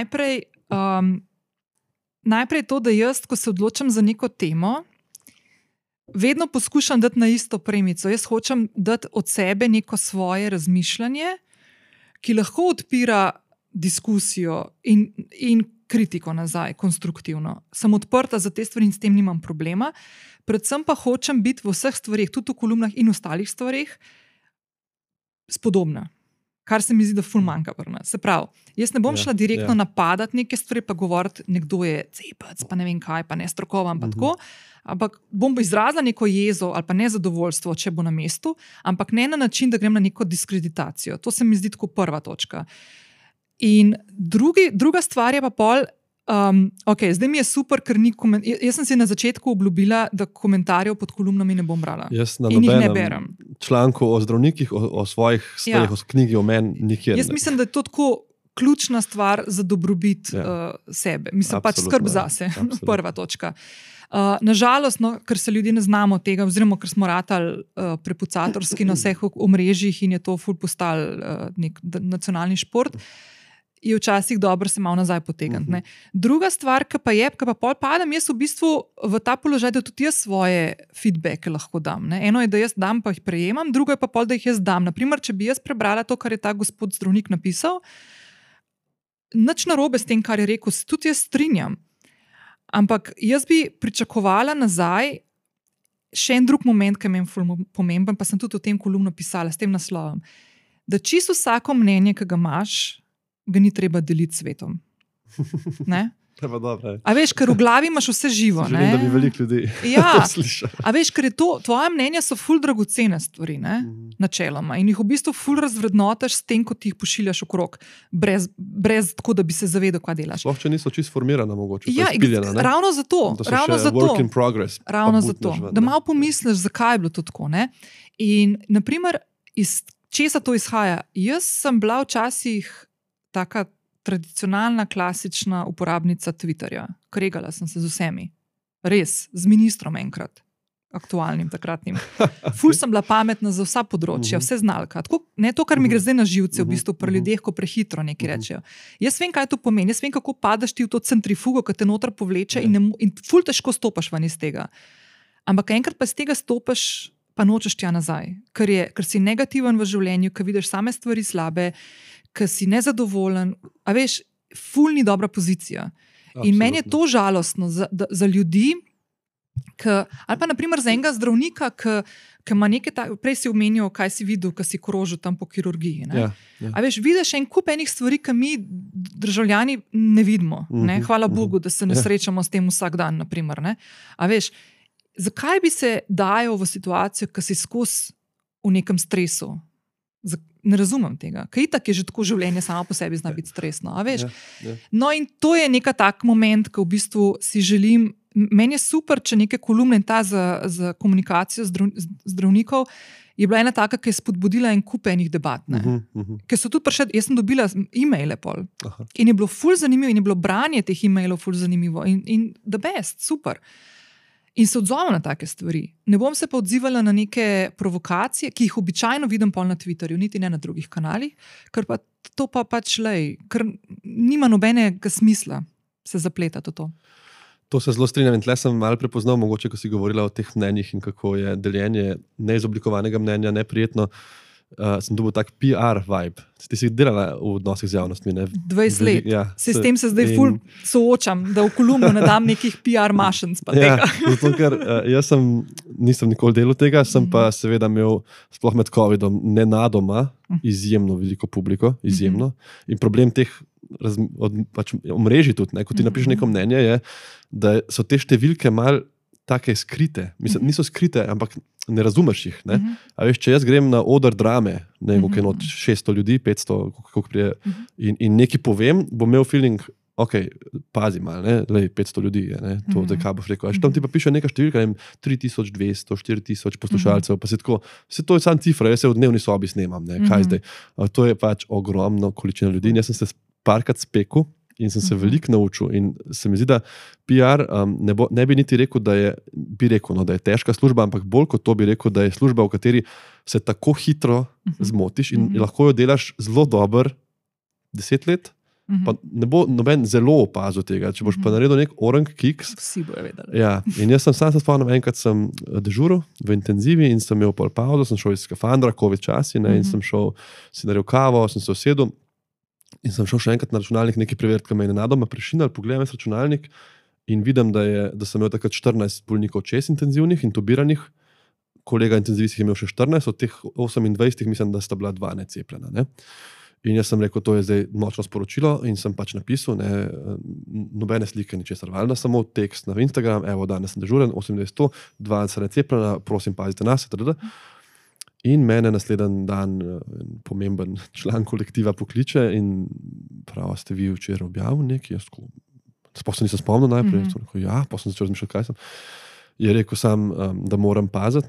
B: Najprej to, da jaz, ko se odločam za neko temo, vedno poskušam dati na isto premico. Jaz hočem dati od sebe neko svoje razmišljanje, ki lahko odpira diskusijo in kritiko nazaj, konstruktivno. Sem odprta za te stvari in s tem nimam problema. Predvsem pa hočem biti v vseh stvarih, tudi v kolumnah in ostalih stvarih, spodobna, kar se mi zdi, da ful manjka pri nas. Se pravi, jaz ne bom šla direktno napadati neke stvari, pa govoriti, nekdo je cepec, pa ne vem kaj, pa ne strokovan, pa tako, ampak bom izrazila neko jezo ali pa nezadovoljstvo, če bo na mestu, ampak ne na način, da grem na neko diskreditacijo. To se mi zdi tako prva točka. In druga stvar je pa pol, zdaj mi je super, ker ni jaz sem si na začetku obljubila, da komentarjev pod kolumnami ne bom brala.
A: Jaz na
B: in jih ne berem.
A: Članku o zdravnikih, o svojih stvarih, o knjigi o meni nikjer.
B: Jaz mislim, da je to tako ključna stvar za dobrobit sebe. Mislim, pač skrb zase, prva točka. Nažalost, ker se ljudje ne znamo tega, oziroma ker smo ratali prepucatorski na vseh omrežjih in je to ful postal nek nacionalni šport, je včasih dobro se malo nazaj potegniti. Druga stvar, ki pa pol padem, jaz v bistvu v ta položaj, da tudi jaz svoje feedbacke lahko dam. Eno je, da jaz dam, pa jih prejemam, drugo je pa pol, da jih jaz dam. Naprimer, če bi jaz prebrala to, kar je ta gospod zdravnik napisal, nič narobe s tem, kar je rekel, se tudi jaz strinjam. Ampak jaz bi pričakovala nazaj še en drug moment, ki je meni pomemben, pa sem tudi o tem kolumno pisala, s tem naslovom, da čisto vsako mnenje, ki ga imaš, ga ni treba deliti s svetom. Ne? A veš, ker v glavi imaš vse živo.
A: Želim, da bi veliko ljudi to slišalo.
B: A veš, ker je to, tvoja mnenja so ful dragocene stvari, načeloma. In jih v bistvu ful razvrednotaš s tem, ko ti jih pošiljaš okrog, brez tako, da bi se zavedal, kaj delaš.
A: Sploh, če niso čisto formirana, mogoče.
B: Ja, ravno zato.
A: Work in progress.
B: Ravno zato. Da malo pomisliš, zakaj je bilo to tako. Ne? In, naprimer, iz česa to izhaja? Jaz sem bila včasih taka tradicionalna, klasična uporabnica Twitterja. Kregala sem se z vsemi. Res, z ministrom enkrat, aktualnim, takratnim. Ful sem bila pametna za vsa področja, vse znalka. Tako, ne to, kar mi gre zdaj na živce, v bistvu pri ljudeh, ko prehitro nekaj rečejo. Jaz vem, kaj to pomeni, jaz vem, kako padaš ti v to centrifugo, ki te noter povleče in ful težko stopaš ven iz tega. Ampak enkrat pa iz tega stopaš, pa nočeš tja nazaj. Ker si negativen v življenju, ker vidiš same stvari slabe, ker si nezadovoljen, a veš, ful ni dobra pozicija. Absolutno. In meni je to žalostno za ljudi, ali pa naprimer za enega zdravnika, ki ima nekaj, prej si omenil, kaj si videl, ko si krožil tam po kirurgiji. Ja. A veš, vidiš en kup enih stvari, ki mi državljani ne vidimo. Ne? Hvala Bogu, da se ne srečamo s tem vsak dan, naprimer. Ne? A veš, zakaj bi se dajal v situacijo, ko si skozi v nekem stresu? Ne razumem tega. Ker itak je že tako življenje samo po sebi zna biti stresno. A veš? No in to je neka tak moment, ko v bistvu si želim, meni je super, če neke kolumne ta za komunikacijo zdravnikov je bila ena taka, ki je spodbudila en kup enih debat. Ker so tudi prišli, jaz sem dobila e-maile pol. In je bilo ful zanimivo in je bilo branje teh e-mailov ful zanimivo. In the best, super. In se odzovem na take stvari. Ne bom se pa odzivala na neke provokacije, ki jih običajno vidim pol na Twitterju, niti ne na drugih kanalih, ker pa to pa pač ker nima nobenega smisla se zapletati v to.
A: To se zelo strinjam in tle sem malo prepoznal, mogoče, ko si govorila o teh mnenjih in kako je deljenje neizoblikovanega mnenja neprijetno. Sem dobil tak PR vibe. Ti si delala v odnosih z javnostmi.
B: 20 let. Ja, s tem se zdaj ful soočam, da v kolumno ne dam nekih PR mašenc.
A: Zato, ker jaz nisem nikoli delal tega, sem pa seveda imel sploh med COVID-om nenadoma izjemno veliko publiko, izjemno. In problem teh omrežij tudi, ko ti napišeš neko mnenje, je, da so te številke malo take skrite. Mislim, niso skrite, ampak ne razumeš jih. Ne? A veš, če jaz grem na oder drame, ne vem, koliko je 600 ljudi, 500, koliko prije, in nekaj povem, bom imel feeling, ok, pazi malo, 500 ljudi je, ne? To, da kaj boš rekel. Tam ti pa piše neka številka, 3200, 4000 poslušalcev, pa se tako, vse to je sam cifra, jaz se v dnevni sobi snemam, ne? Kaj zdaj? To je pač ogromno količina ljudi in jaz sem se parkrat spekel, in sem se veliko naučil in se mi zdi, da PR ne bi niti rekel, da je težka služba, ampak bolj kot to bi rekel, da je služba, v kateri se tako hitro zmotiš in lahko jo delaš zelo dober 10 let, pa ne bo noben zelo opazil tega. Če boš pa naredil nek orang kiks.
B: Vsi bojo vedeli.
A: Ja, in jaz sem se spomnil, enkrat sem dežuril v intenzivi in sem imel pol pauzo, sem šel iz skafandra, COVID časi, in sem šel, si naredil kavo, sem se usedel. In sem šel še enkrat na računalnik nekaj preveriti, kaj me je nenadoma prešinal, pogledam jaz računalnik in vidim, da sem imel takrat 14 bolnikov čez intenzivnih, intubiranih, kolega intenzivistih je imel še 14, od teh 28 mislim, da sta bila 2 necepljena. Ne? In jaz sem rekel, to je zdaj močno sporočilo in sem pač napisal, nobene slike, ničesar valjda, samo tekst na Instagram, evo, danes sem dežuren, 28, 2 sta necepljena, prosim, pazite nas, itd. In mene naslednji dan pomemben član kolektiva pokliče in prav, ste vi včeraj objavili nekaj? Sploh se nisem spomnil najprej. Ja, pa sem začel razmišljati, kaj sem. Je rekel sam, da moram paziti,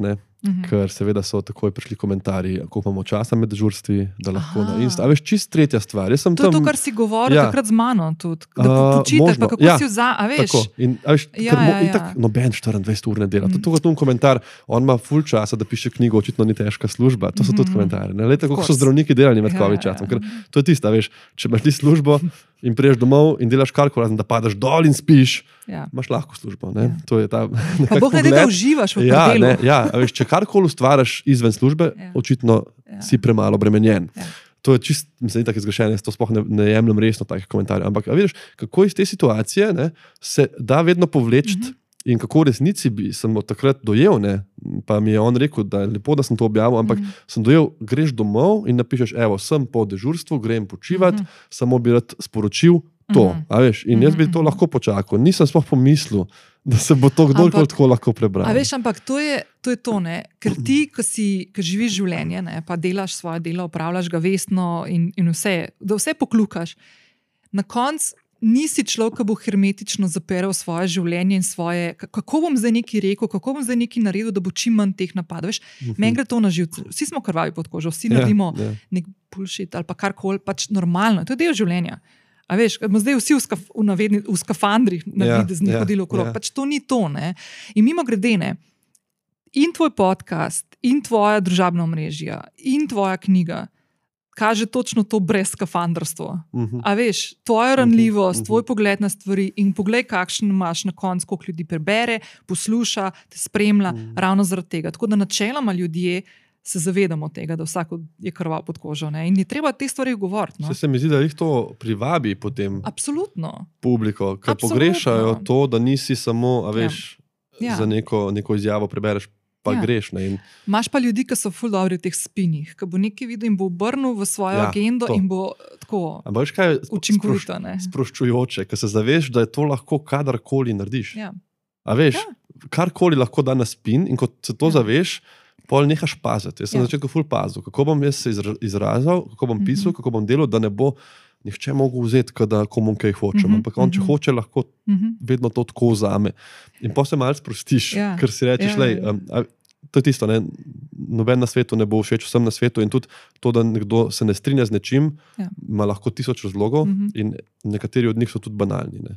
A: ker seveda so takoj prišli komentarji, koliko imamo časa med dežurstvi, da lahko na Insta. A veš, čist tretja stvar.
B: To je to, kar si govoril takrat z mano tudi, da počitek, pa kako si a veš.
A: Tako. In veš, itak noben 24 ur ne dela. To je tu komentar, on ima ful časa, da piše knjigo, očitno ni težka služba. To so tudi komentarji. Lejte, kako so zdravniki delali med COVID časom. Ker to je tista, veš, če imaš ti službo in priješ domov in delaš karkoli, razen da padeš dol in spiš, imaš lahko službo. To je ta
B: pa Bog ne da, da uživaš v tem delu.
A: Veš, če karkoli ustvaraš izven službe, očitno si premalo obremenjen. To je čist, mislim, tako izgrešenje, to sploh ne jemljem resno takih komentarjev. Ampak vidiš, kako iz te situacije se da vedno povleči in kako v resnici sem takrat dojel, pa mi je on rekel, da je lepo, da sem to objavil, ampak sem dojel, greš domov in napišeš, evo, sem po dežurstvu, grem počivati, samo bi rad sporočil to. A veš, in jaz bi to lahko počakal. Nisem sploh pomislil, da se bo to kdorkoli tako lahko prebral.
B: A veš, ampak to je to, ker ti, ko živiš življenje, pa delaš svoje delo, opravljaš ga vestno in vse, da vse poklukaš, na koncu nisi človek, ki bo hermetično zaperal svoje življenje in svoje, kako bom zdaj nekaj rekel, kako bom zdaj nekaj naredil, da bo čim manj teh napadov. Meni gre to na živce. Vsi smo krvavi pod kožo, vsi naredimo nek bullshit ali pa karkoli, pač normalno. To je del življenja. A veš, zdaj vsi v skafandrih navideznih hodili okrog. Pač to ni to. In mimo grede, in tvoj podcast, in tvoja družabna omrežja, in tvoja knjiga kaže točno to brez skafandrstvo. A veš, tvoja ranljivost, tvoj pogled na stvari in poglej, kakšen imaš na koncu, koliko ljudi prebere, posluša, te spremlja, ravno zaradi tega. Tako da načeloma ljudje se zavedamo tega, da vsak je krval pod kožo. In ni treba te stvari govoriti.
A: Se mi zdi, da jih to privabi potem publiko, ker pogrešajo to, da nisi samo, a veš, za neko izjavo prebereš, pa greš.
B: Imaš pa ljudi, ki so ful dobri v teh spinih, ki bo nekaj videl in bo obrnil v svojo agendo in bo tako učinkovito.
A: Sproščujoče, ker se zaveš, da je to lahko kadarkoli narediš. A veš, karkoli lahko da na spin in ko se to zaveš, pol nehaš paziti. Jaz sem na začetku ful pazil, kako bom jaz se izrazil, kako bom pisal, kako bom delal, da ne bo nihče mogel vzeti, kada komu kaj hočem. Ampak on, če hoče, lahko vedno to tako vzame. In potem se malo sprostiš, ker si rečeš, to je tisto, noben na svetu ne bo všeč vsem na svetu in tudi to, da nekdo se ne strinja z nečim, ima lahko 1000 razlogov in nekateri od njih so tudi banalni.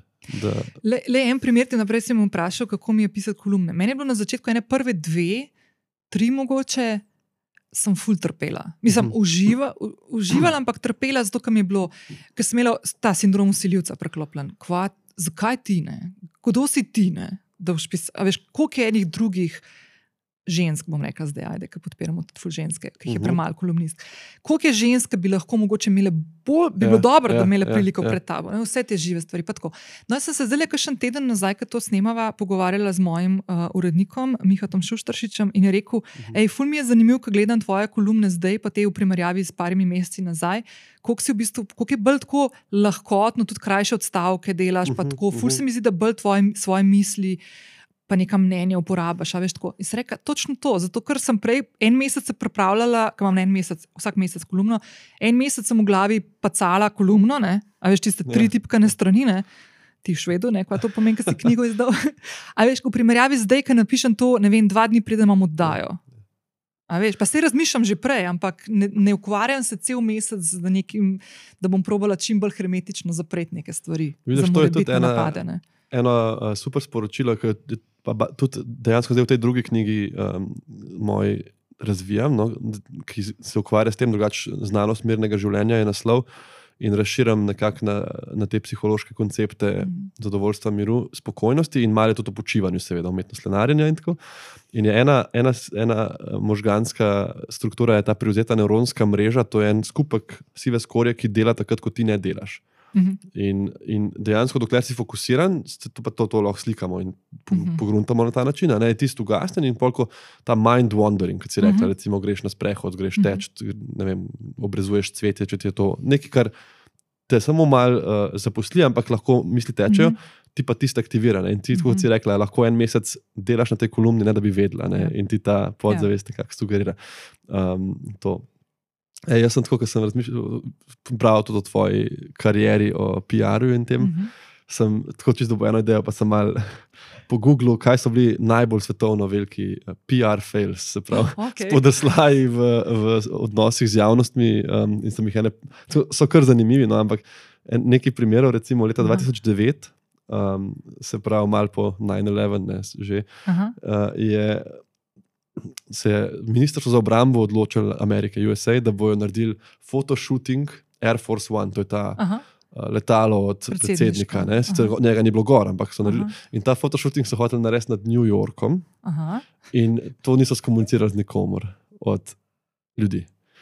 B: Le en primer, ti naprej sem vprašal, kako mi je pisati kolumne. Meni je bilo na začetku ene prve 2, 3 mogoče, sem ful trpela. Mislim, uživala, ampak trpela zato, ker sem imela ta sindrom vsiljivca preklopljen. Zakaj ti ne? Kdo si ti ne? Da veš, koliko je enih drugih žensk, bom rekla zdaj, ajde, ki podpiramo tudi ful ženske, ki jih je premalo kolumnist. Koliko je žensk, bi lahko mogoče imele bi bilo dobro, da imele priliko pred tabo. Vse te žive stvari. Pa tako. No, jaz sem se zdaj kakšen teden nazaj, ko to snemava, pogovarjala z mojim urednikom, Mihatom Šuštaršičem in je rekel, ful mi je zanimivo, ko gledam tvoje kolumne zdaj, pa te v primerjavi s parimi meseci nazaj, koliko je bolj tako lahkotno, tudi krajše odstavke delaš, pa tako, ful se mi zdi, da bolj svoje misli pa neka mnenja uporabaš, a veš tako. In se reka, točno to, zato ker sem prej en mesec se pripravljala, ker imam vsak mesec kolumno, en mesec sem v glavi pacala kolumno, a veš, tiste 3 tipkane strani, ti v Švedu, kva to pomeni, ker si knjigo izdal. A veš, v primerjavi zdaj, ker napišem to, 2 dni preden imam oddajo. A veš, pa se razmišljam že prej, ampak ne ukvarjam se cel mesec da bom probala čim bolj hermetično zapreti neke stvari.
A: Vidiš, to je tudi eno super sporočilo, ki tudi dejansko zdaj v tej drugi knjigi moj razvijam, ki se ukvarja s tem, drugače znanost mirnega življenja je naslov in razširam nekako na te psihološke koncepte zadovoljstva, miru, spokojnosti in malo je tudi o počivanju, seveda, umetnost lenarjenja in tako. In je ena možganska struktura, je ta privzeta nevronska mreža, to je en skupek sive skorje, ki dela takrat, ko ti ne delaš. In dejansko, dokler si fokusiran, to lahko slikamo in pogruntamo na ta način. Je tisto ugasnen in polko ta mind wandering, kot si rekla, recimo greš na sprehod, greš teč, ne vem, obrezuješ cvetje, če ti je to nekaj, kar te samo malo zaposli, ampak lahko misli tečejo, ti pa tiste aktivira. In ti, kot si rekla, lahko en mesec delaš na tej kolumni, ne da bi vedela. In ti ta podzavest nekako sugerira to. Jaz sem tako, ko sem razmišljal prav tudi o tvoji karieri, o PR-ju in tem. sem tako čisto dobil eno idejo, pa sem mal po Googlu, kaj so bili najbolj svetovno veliki PR fails, se pravi, spodrslaji v odnosih z javnostmi in sem jih so kar zanimivi, no, ampak nekaj primerov, recimo leta 2009, se pravi malo po 9/11 že, se je Ministrstvo za obrambo odločilo Amerike, USA, da bojo naredili photoshooting Air Force One, to je ta letalo od predsednika. Sicer njega ni bilo gor, ampak so naredili. In ta photoshooting so hoteli narediti nad New Yorkom in to niso skomunicirali z nikomor od ljudi.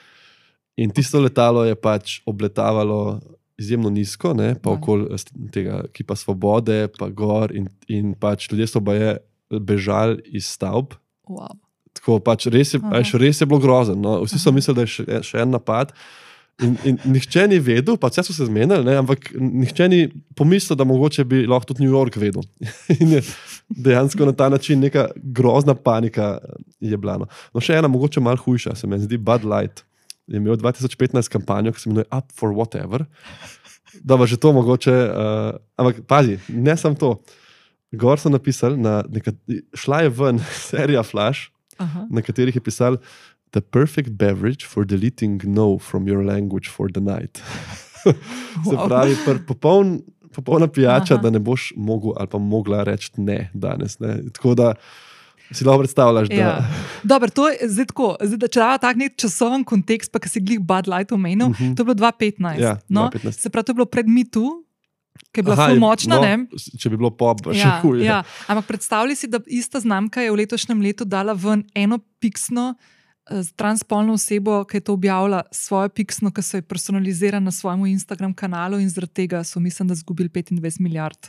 A: In tisto letalo je pač obletavalo izjemno nizko, pa okoli tega kipa Svobode, pa gor in pač ljudje so bežali iz stavb.
B: Wow.
A: Tako pač res je bilo grozno. No? Vsi so mislili, da je še en napad. In nihče ni vedel, pa vse so se zmenili, ampak nihče ni pomislil, da mogoče bi lahko tudi New York vedel. In je dejansko na ta način neka grozna panika je bila. No, še ena, mogoče malo hujša, se mi zdi, Bud Light. Je imel 2015 kampanjo, ki se imenuje Up for Whatever. Dobro, že to mogoče, ampak pazi, ne samo to. Gor so napisali, šla je ven serija Flash, na katerih je pisal The perfect beverage for deleting no from your language for the night. Se pravi, popolna pijača, da ne boš mogel ali pa mogla reči ne danes. Ne? Tako da si lahko predstavljaš, da...
B: Ja. Dobro, to je zdaj tako, če dava tak nek časoven kontekst, pa ki si glih Bud Light omenil, to je bilo 2015.
A: Ja,
B: no?
A: 2015.
B: Se pravi, to je bilo pred Me Too, ki je bila ful močna, ne?
A: Če bi bilo pop, še huje.
B: Ja. Ampak predstavljaj si, da ista znamka je v letošnjem letu dala ven eno piksno transspolno osebo, ki je to objavila, svojo piksno, ki so jo personalizirali na svojem Instagram kanalu in zaradi tega so, mislim, da zgubili 25 milijard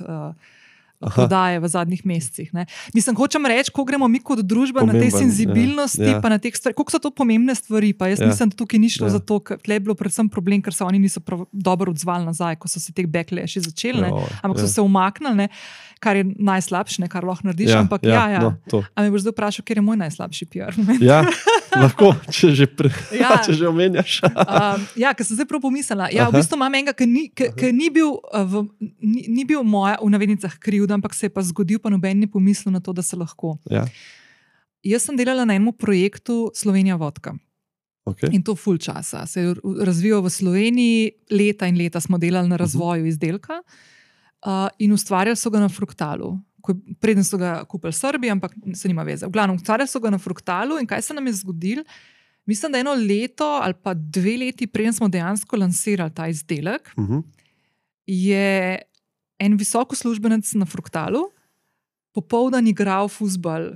B: prodaje v zadnjih mesecih. Ne. Mislim, hočem reči, ko gremo mi kot družba na tej senzibilnosti, pa na teh stvari, koliko so to pomembne stvari, pa jaz mislim, da tukaj ni šlo za to, ker tle je bilo predvsem problem, ker se oni niso dobro odzvali nazaj, ko so se teh backlashi začeli, ampak so se umaknili, ne, kar je najslabše, kar lahko narediš, ampak ja. A me boš zdaj vprašal, kjer je moj najslabši PR moment?
A: Ja, lahko, če že omenjaš.
B: Ker sem zdaj prav pomislila. Ja, v bistvu imam enega, ki ni bil moja, v navednicah, krivda, ampak se je pa zgodil, pa noben ni pomislil na to, da se lahko.
A: Ja.
B: Jaz sem delala na enem projektu Slovenija vodka.
A: Okay.
B: In to ful časa. Se je razvijal v Sloveniji, leta in leta smo delali na razvoju izdelka. In ustvarjali so ga na Fruktalu. Preden so ga kupili Srbi, ampak se nima veze. V glavnem, ustvarjali so ga na Fruktalu in kaj se nam je zgodilo? Mislim, da 1 leto ali pa 2 leti, preden smo dejansko lansirali ta izdelek, je en visok uslužbenec na Fruktalu popoldan igral fuzbal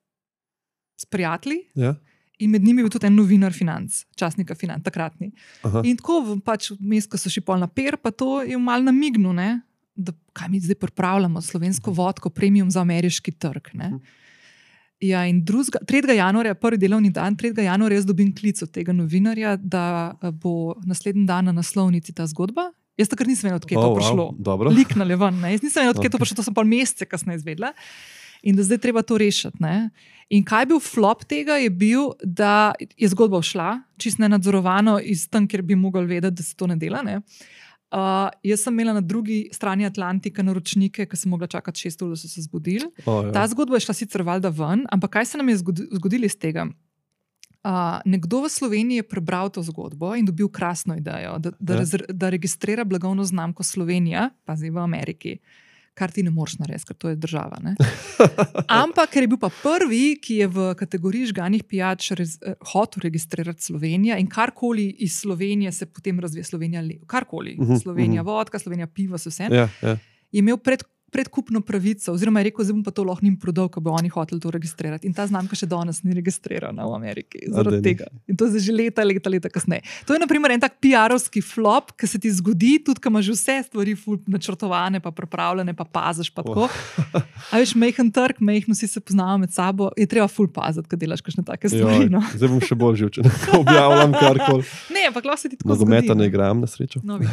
B: s prijatelji in med njimi je bil tudi en novinar financ, časnika financ, takratni. In tako pač vmes, ko so šli pol na per, pa to je malo namignil, ne? Da kaj mi zdaj pripravljamo slovensko vodko premium za ameriški trg. Ne? Ja, in 3. januarja, prvi delovni dan, 3. januarja jaz dobim klic od tega novinarja, da bo naslednji dan na naslovnici ta zgodba. Jaz takrat nisem vedela, odkje je to prišlo.
A: Wow,
B: liknali ven. Ne? Jaz nisem vedela, odkje je to prišlo, to sem pol mesece kasneje izvedela. In da zdaj treba to rešiti. Ne? In kaj je bil flop tega, je bil, da je zgodba šla, čisto nenadzorovano iz tam, kjer bi mogli vedeti, da se to ne dela. Ne? Jaz sem imela na drugi strani Atlantika naročnike, ki sem mogla čakati 6 ur, da so se zbudili. Ta zgodba je šla sicer valjda ven, ampak kaj se nam je zgodilo iz tega? Nekdo v Sloveniji je prebral to zgodbo in dobil krasno idejo, da registrira blagovno znamko Slovenija, pazi v Ameriki, kar ti ne moreš narediti, ker to je država. Ne? Ampak, ker je bil pa prvi, ki je v kategoriji žganih pijač hotel registrirati Slovenija in karkoli iz Slovenije se potem razvije Slovenija, karkoli, Slovenija vodka, Slovenija pivo, vse, je imel predkupno pravico, oziroma je rekel, zdaj bom pa to lahko njim prodal, ko bo oni hoteli to registrirati. In ta znamka še danes ni registrirana v Ameriki zaradi tega. In to je že leta kasneje. To je na primer en tak PR-ovski flop, ki se ti zgodi, tudi ko imaš vse stvari načrtovane, pa pripravljene, pa paziš, pa tako. A veš, majhen trg, majhno si se poznamo med sabo, je treba ful paziti, ko delaš kakšne take stvari. No.
A: Zdaj bom še bolj živčen, objavljam karkoli.
B: Ne, ampak lahko se ti tako zgodi.
A: Nogometa ne igram, na srečo.
B: No,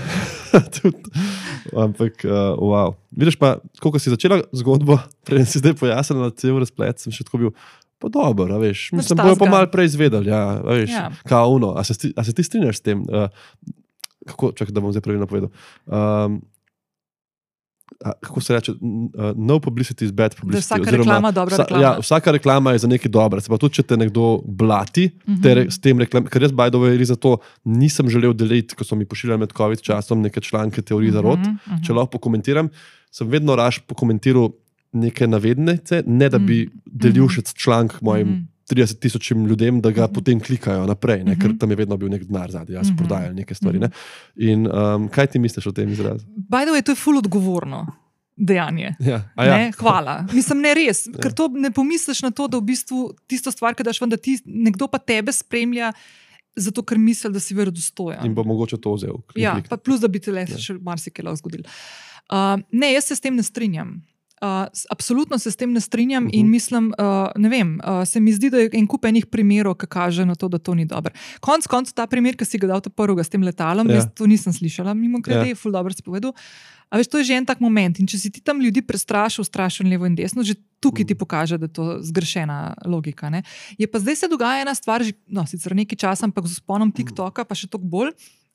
A: ampak, wow. Vidiš pa, koliko si začela zgodbo, preden si zdaj pojasnila cel razplet, sem še tako bil, pa dobro, veš, mislim, bojo pa malo prej izvedeli, veš, kao ono, a se ti strinjaš s tem? Kako, čakaj, da bom zdaj pravilno povedal. kako se reče, no publicity is bad publicity.
B: Da vsaka reklama dobra reklama.
A: Ja, vsaka reklama je za nekaj dobra. Se pa tudi, če te nekdo blati, s tem ker jaz by the way za to nisem želel deliti, ko so mi pošiljali med COVID časom neke članke teorij zarot. Če lahko pokomentiram, sem vedno raje pokomentiral neke navednice, ne da bi delil še članek mojim 30,000 ljudem, da ga potem klikajo naprej, ne? Ker tam je vedno bil nek denar zadnji, jaz prodajal neke stvari. Ne? In kaj ti misliš o tem izrazu?
B: By the way, to je ful odgovorno dejanje.
A: Ja.
B: Ne? Hvala. Mislim, ne res, ker to ne pomisliš na to, da v bistvu tisto stvar, ki daš ven, da nekdo pa tebe spremlja, zato ker misli, da si verodostojen.
A: In bo mogoče to vzel.
B: Ja, pa plus, da bi te le še marsikaj lahko zgodil. Ne, jaz se s tem ne strinjam. Absolutno se s tem ne strinjam in mislim, ne vem, se mi zdi, da je en kup enih primerov, ki kaže na to, da to ni dobro. Konec ta primer, ki si ga dal prvega s tem letalom, jaz to nisem slišala, mimogrede, ful dobro si povedal. A veš, to je že en tak moment in če si ti tam ljudi prestrašil, strašil levo in desno, že tukaj ti pokaže, da je to zgrešena logika. Ne? Je pa zdaj se dogaja ena stvar, sicer nekaj časa, ampak z vzponom TikToka, pa še toliko bolj,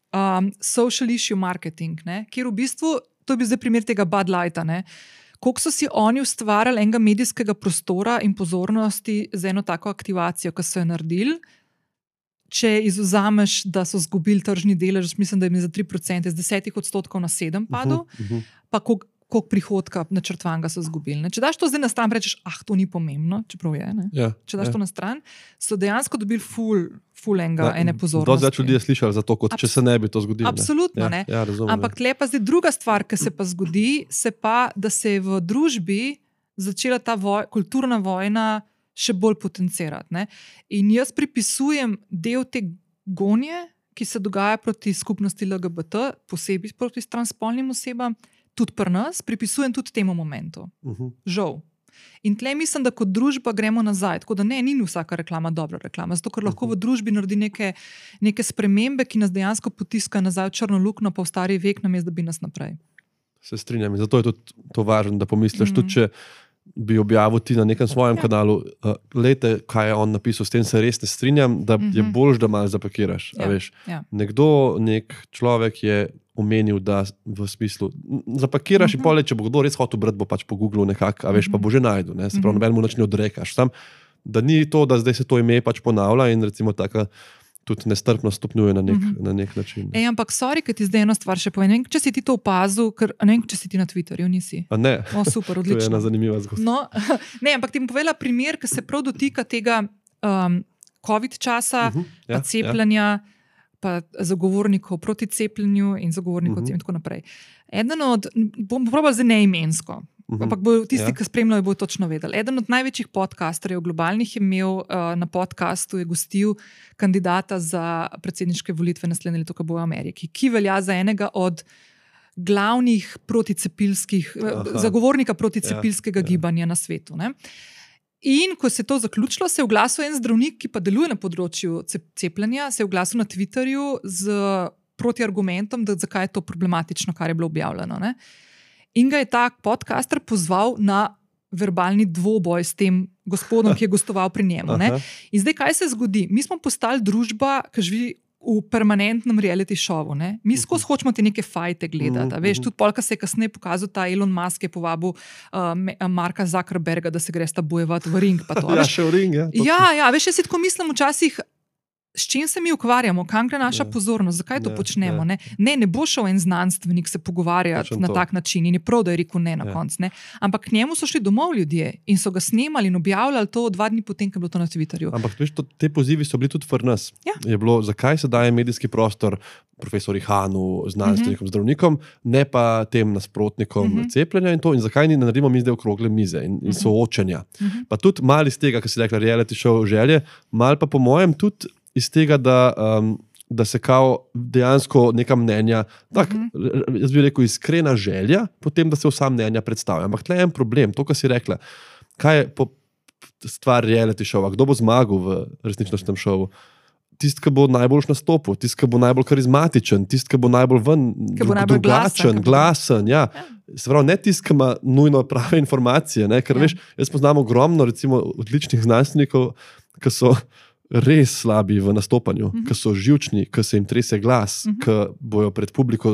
B: social issue marketing, ne? Kjer v bistvu, to je bil zdaj primer tega Bud Lighta, ne? Koliko so si oni ustvarjali enega medijskega prostora in pozornosti za eno tako aktivacijo, ki so jo naredili. Če izvzameš, da so zgubili tržni delež, mislim, da je za 3%, z 10% na 7% padel, pa koliko prihodka načrtovanega so zgubili. Ne? Če daš to zdaj na stran, rečeš, to ni pomembno, čeprav je. Ne? Če daš to na stran, so dejansko dobili ful ene pozornosti.
A: Dosti več ljudi je slišali za to, kot če se ne bi to zgodilo.
B: Absolutno ne. Ampak tle pa zdaj druga stvar, ki se pa zgodi, da se je v družbi začela ta kulturna vojna še bolj potencirati. Ne? In jaz pripisujem del te gonje, ki se dogaja proti skupnosti LGBT, posebej proti transspolnim osebam, tudi pri nas, pripisujem tudi temu momentu. Žal. In tle mislim, da kot družba gremo nazaj, tako da ni vsaka reklama dobra reklama, zato ker lahko v družbi naredi neke spremembe, ki nas dejansko potiska nazaj v črno luknjo, pa v stari vek, namesto da bi nas naprej.
A: Se strinjam in zato je tudi to važno, da pomisliš, tudi če bi objavil ti na nekem svojem kanalu, glejte, kaj je on napisal, s tem se res ne strinjam, da je boljš, da malo zapakiraš. Nek človek je omenil, da v smislu zapakiraš in pole, če bo kdo res hotel brati, bo pač po Googlu nekako, pa bo že najdu, ne? Se pravi, nobenemu nič ne odrekaš. Sam, da ni to, da zdaj se to ime pač ponavlja in recimo taka tudi nestrpno stopnjuje na nek način.
B: Ampak sorry, ker ti zdaj eno stvar še povem. Ne vem, če si ti to opazil, ker ne vem, če si ti na Twitterju, nisi.
A: A ne.
B: Super, odlično.
A: To je ena zanimiva zgodba.
B: No, ne, ampak ti bom povedala primer, ki se prav dotika tega COVID časa, pa cepljenja, pa zagovornikov proti cepljenju in zagovornikov in tako naprej. Bom probala zdaj neimensko, ampak tisti, ki spremljajo, bo točno vedeli. Eden od največjih podcasterjev globalnih je imel na podcastu, je gostil kandidata za predsedniške volitve naslednje leto, ki bo v Ameriki, ki velja za enega od glavnih zagovornika proticepilskega gibanja na svetu. Ne? In ko se je to zaključilo, se je oglasil en zdravnik, ki pa deluje na področju cepljenja, se je oglasil na Twitterju z protiargumentom, da zakaj je to problematično, kar je bilo objavljeno. Ne? In ga je ta podcaster pozval na verbalni dvoboj s tem gospodom, ki je gostoval pri njemu. Ne? In zdaj, kaj se zgodi? Mi smo postali družba, ki živi v permanentnem reality šovu. Ne? Mi skozi hočemo te neke fajte gledati. Veš, tudi polka se je kasneje pokazal, ta Elon Musk je povabil Marka Zuckerberga, da se gresta bojevati v ring. Pa to,
A: še v ring,
B: veš, jaz si tako mislim včasih, s čim se mi ukvarjamo, kam gre naša pozornost, zakaj to počnemo. Ne bo šel en znanstvenik se pogovarjati na tak način in je prav, da je rekel ne na konc. Ne? Ampak k njemu so šli domov ljudje in so ga snemali in objavljali to 2 dni potem, ko je bilo to na Twitterju.
A: Ampak veš, te pozivi so bili tudi v nas. Je bilo, zakaj se daje medijski prostor profesori Hanu, znanstvenikom, zdravnikom, ne pa tem nasprotnikom cepljenja in zakaj ni naredimo mi zdaj okrogle mize in soočenja. Pa tudi malo iz tega, kar si rekla, reality show želje, malo pa po mojem tudi iz tega, da se kao dejansko neka mnenja, jaz bi rekel, iskrena želja, potem, da se vsa mnenja predstavlja. Ampak tle je en problem, to, kar si rekla, kaj je stvar reality showa, kdo bo zmagal v resničnostnem šovu? Tisti, ki bo najbolj nastopil, tisti, ki bo najbolj karizmatičen, tisti, ki bo najbolj drugačen, glasen. Ja. Se pravi, ne tisti, ki ima nujno prave informacije, ne? Ker veš, jaz poznam ogromno recimo odličnih znanstvenikov, ki so res slabi v nastopanju, ki so živčni, ki se jim trese glas, ki bojo pred publiko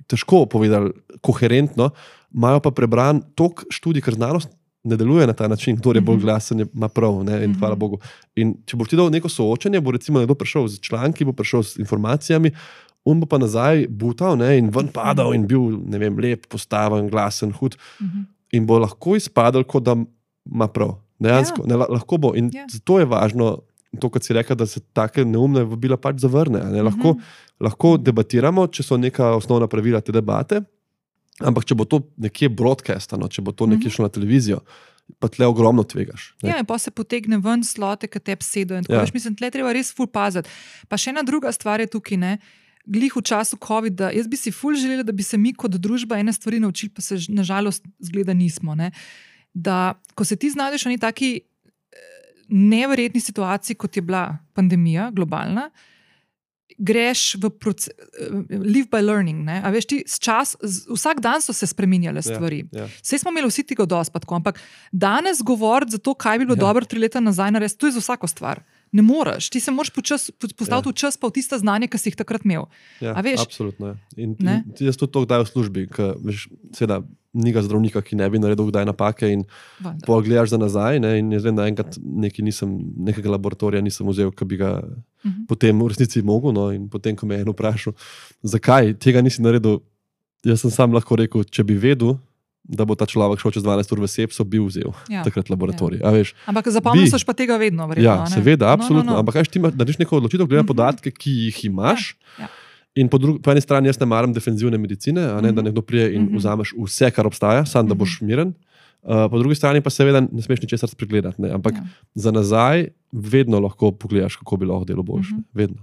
A: težko povedali koherentno, imajo pa prebran toliko študij, ker znanost ne deluje na ta način, kdo je bolj glasen, ima prav, ne, in hvala Bogu. In če boš ti dal neko soočenje, bo recimo nekdo prišel z članki, bo prišel s informacijami, on bo pa nazaj butal, ne, in ven padal in bil, ne vem, lep, postaven, glasen, hud in bo lahko izpadel, kot da ima prav. Dejansko, ne, lahko bo. In zato je važno, to, kot si rekel, da se take neumne vabila pač zavrne. Ne, lahko debatiramo, če so neka osnovna pravila te debate, ampak če bo to nekje broadcastano, če bo to nekje šlo na televizijo, pa tle ogromno tvegaš. Ne?
B: Ja, in pa se potegne ven slote, ki te psedo. In tako, mislim, tle treba res ful paziti. Pa še ena druga stvar je tukaj, ne, glih v času COVID-a, jaz bi si ful želela, da bi se mi kot družba ene stvari naučili, pa se nažalost zgleda nismo. Ne? Da, ko se ti znajdeš v eni taki neverjetni situaciji, kot je bila pandemija, globalna, greš v live by learning. Ne? A veš, vsak dan so se spreminjale stvari. Saj smo imeli vsi tega dosti, ampak danes govoriti za to, kaj bi bilo dobro 3 leta nazaj narediti, to je za vsako stvar. Ne moreš, ti se moraš postaviti v čas, pa v tista znanja, ki si jih takrat imel.
A: Ja, absolutno. In jaz tudi to kdaj v službi, ker veš, seveda, njega zdravnika, ki ne bi naredil kdaj napake in pogledaš za nazaj, ne, in jaz vem, da enkrat nekega laboratorija nisem vzel, ki bi ga potem v resnici mogel, no, in potem, ko me je eno vprašal, zakaj tega nisi naredil, jaz sem sam lahko rekel, če bi vedel, da bo ta človek šel čez 12 ur v sepso, bi vzel takrat laboratorij. A veš,
B: ampak zapomnil si pa tega vedno, verjetno.
A: Ja, seveda, absolutno. No. Ampak kaj ti narediš neko odločitev, glede na podatke, ki jih imaš, in po eni strani jaz ne maram defenzivne medicine, a ne, da nekdo prije in vzameš vse, kar obstaja, sam da boš miren. Po drugi strani pa seveda ne smeš ničesar spregledati. Ne. Ampak za nazaj vedno lahko pogledaš, kako bi lahko delo boljše. Vedno.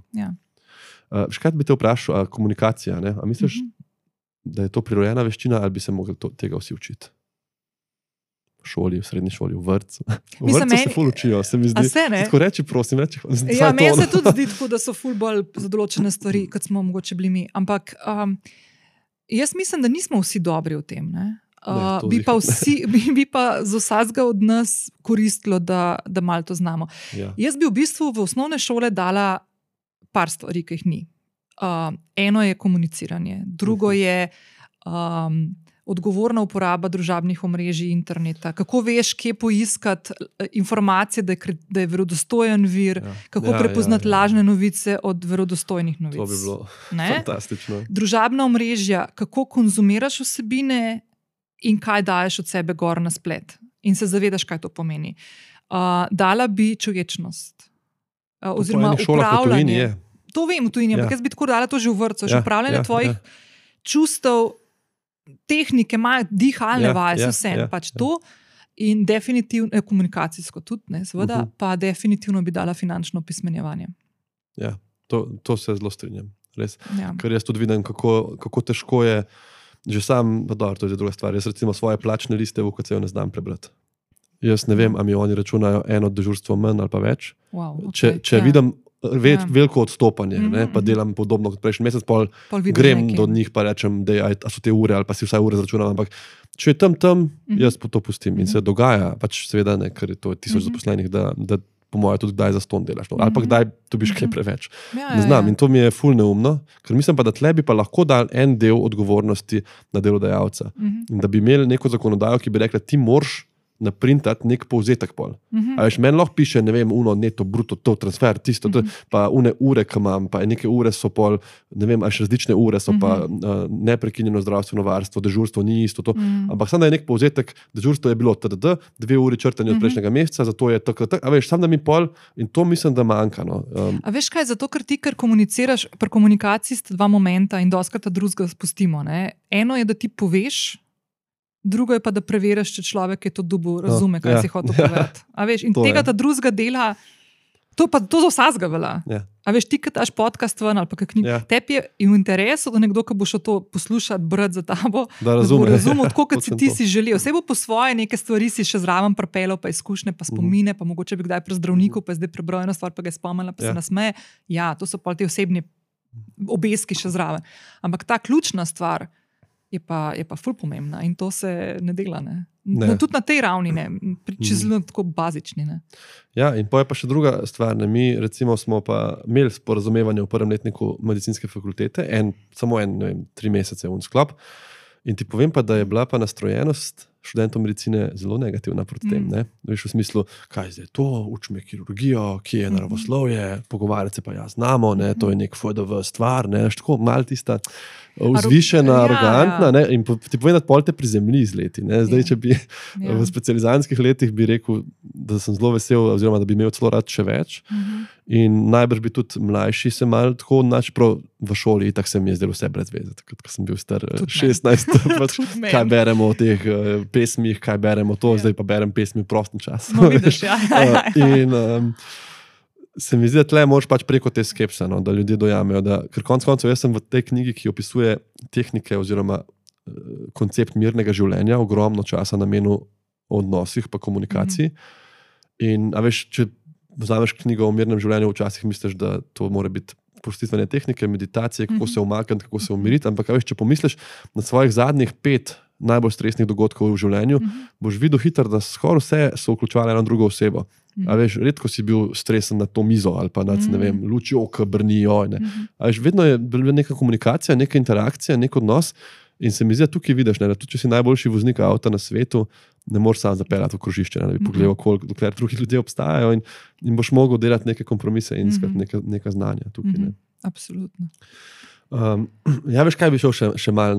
A: Še kaj bi te vprašal, komunikacija, ne? A misliš, da je to prirojena veščina, ali bi se mogli tega vsi učiti? V šoli, v srednji šoli, v vrtcu. V vrtcu se ful učijo, se mi zdi.
B: A se, ne?
A: Tako reči, prosim, reči.
B: Ja, meni se tudi zdi tako, da so ful bolj za določene stvari, kot smo mogoče bili mi. Ampak jaz mislim, da nismo vsi dobri v tem, ne? Bi pa z vsakega od nas koristilo, da malo to znamo. Jaz bi v bistvu v osnovne šole dala par stvari, ki jih ni. Eno je komuniciranje, drugo je odgovorna uporaba družabnih omrežij interneta. Kako veš, kje poiskati informacije, da je verodostojen vir, kako prepoznati lažne novice od verodostojnih novic.
A: To bi bilo fantastično.
B: Družabna omrežja, kako konzumiraš vsebine in kaj daješ od sebe gor na splet. In se zavedaš, kaj to pomeni. Dala bi človečnost. Oziroma upravljanje. To vem v tujini, ampak jaz bi tako dala to že v vrtcu, že upravljanje tvojih čustev, tehnike, dihalne vaje, vsem pač to in definitivno, komunikacijsko tudi, ne, seveda, pa definitivno bi dala finančno opismenjevanje.
A: Ja, to se zelo strinjam, res. Ker jaz tudi vidim, kako težko je, že sam, to je druga stvar, jaz recimo svoje plačne liste v UKC ne znam prebrati. Jaz ne vem, a mi oni računajo eno dežurstvo manj ali pa več. Če vidim veliko odstopanje, pa delam podobno kot prejšnji mesec, pol grem do njih pa rečem, da so te ure ali pa si vsaj ure zračunam, ampak če je tam, jaz to pustim in se dogaja, pač seveda ne, ker je to 1000 zaposlenih, da po mojem tudi kdaj za ston delaš, ali pa kdaj dobiš kaj preveč. Ne znam in to mi je ful neumno, ker mislim pa, da tle bi pa lahko dal en del odgovornosti na delodajalca in da bi imeli neko zakonodajo, ki bi rekla, ti moraš naprintati nek povzetek pol. A veš, meni lahko piše, ne vem, neto, bruto, to, transfer, tisto, pa ure, ki imam, pa neke ure so pol, ne vem, až različne ure so pa neprekinjeno zdravstveno varstvo, dežurstvo ni isto to, ampak samo da je nek povzetek, dežurstvo je bilo 2 ure črtanja od prejšnjega meseca, zato je tako, a veš, samo da mi pol in to mislim, da manjka. No.
B: A veš kaj, zato ker ti, ker komuniciraš, pri komunikaciji sta 2 momenta in doskrat drugega spustimo, ne. Eno je, da ti poveš, drugo je pa, da preveriš, če človek je to dobil, razume, kaj si hotel povedati. A veš, in tega ta drugega dela, to za vsakega velja. A veš, ti, kad daš podcast ven ali pa knjigo, tebi je v interesu, da nekdo, ki bo šel to poslušati, brati za tabo, da bo razumel tako, kot si ti si želel. Vse bo po svoje neke stvari si še zraven pripelal, pa izkušnje, pa spomine, pa mogoče bi kdaj pri zdravniku, pa zdaj prebral eno stvar, pa ga je spomnila, pa se nasmeje. Ja, to so pa te osebni obeski še zraven. Ampak ta ključna stvar, je pa ful pomembna in to se ne dela. Ne? Tudi na tej ravni, če zelo tako bazični. Ne?
A: Ja, in pa je pa še druga stvar. Ne? Mi recimo smo pa imeli sporazumevanje v prvem letniku medicinske fakultete, samo 3 mesece v sklop. In ti povem pa, da je bila pa nastrojenost študentov medicine zelo negativna proti tem. Ne? Veš, v smislu, kaj zdaj to, učme kirurgijo, kje je naravoslovje, pogovarjati se pa znamo, ne? To je nek FDV stvar, ne? Tako malo tista vzvišena, arogantna. Ne? In ti povem, da pol te prizemlji z leti. Ne? Zdaj, če bi v specializantskih letih bi rekel, da sem zelo vesel, oziroma da bi imel celo rad še več. In najbrž bi tudi mlajši se malo tako, čeprav v šoli tako se mi je zdelo vse brez veze, takrat, ko sem bil star 16, kaj beremo o teh pesmih, kaj beremo to, zdaj pa berem pesmi v prostem času.
B: No, vidiš,
A: In se mi zdi, da tle moraš pač preko te skepse, da ljudje dojamejo, ker konec koncev jaz sem v tej knjigi, ki opisuje tehnike oziroma koncept mirnega življenja, ogromno časa namenil o odnosih pa komunikaciji. In a veš, če vzameš knjigo o mirnem življenju, včasih misliš, da to mora biti prostitvene tehnike, meditacije, kako se umakniti, kako se umiriti, ampak veš, če pomisliš na svojih zadnjih 5 najbolj stresnih dogodkov v življenju, boš videl hitro, da skoraj vse so vključevali eno drugo osebo. A veš, redko si bil stresen nad to mizo ali pa nad, ne vem, lučjo, ki brnijo. A veš, vedno je bila neka komunikacija, neka interakcija, nek odnos in se mi zdi, da tukaj vidiš, da tudi če si najboljši voznik avta na svetu, ne moreš sam zapeljati v krožišče, da bi pogledal, dokler drugi ljudje obstajajo in boš mogel delati neke kompromise in iskati neka znanja tukaj. Ne.
B: Absolutno.
A: Ja, veš, kaj bi šel še malo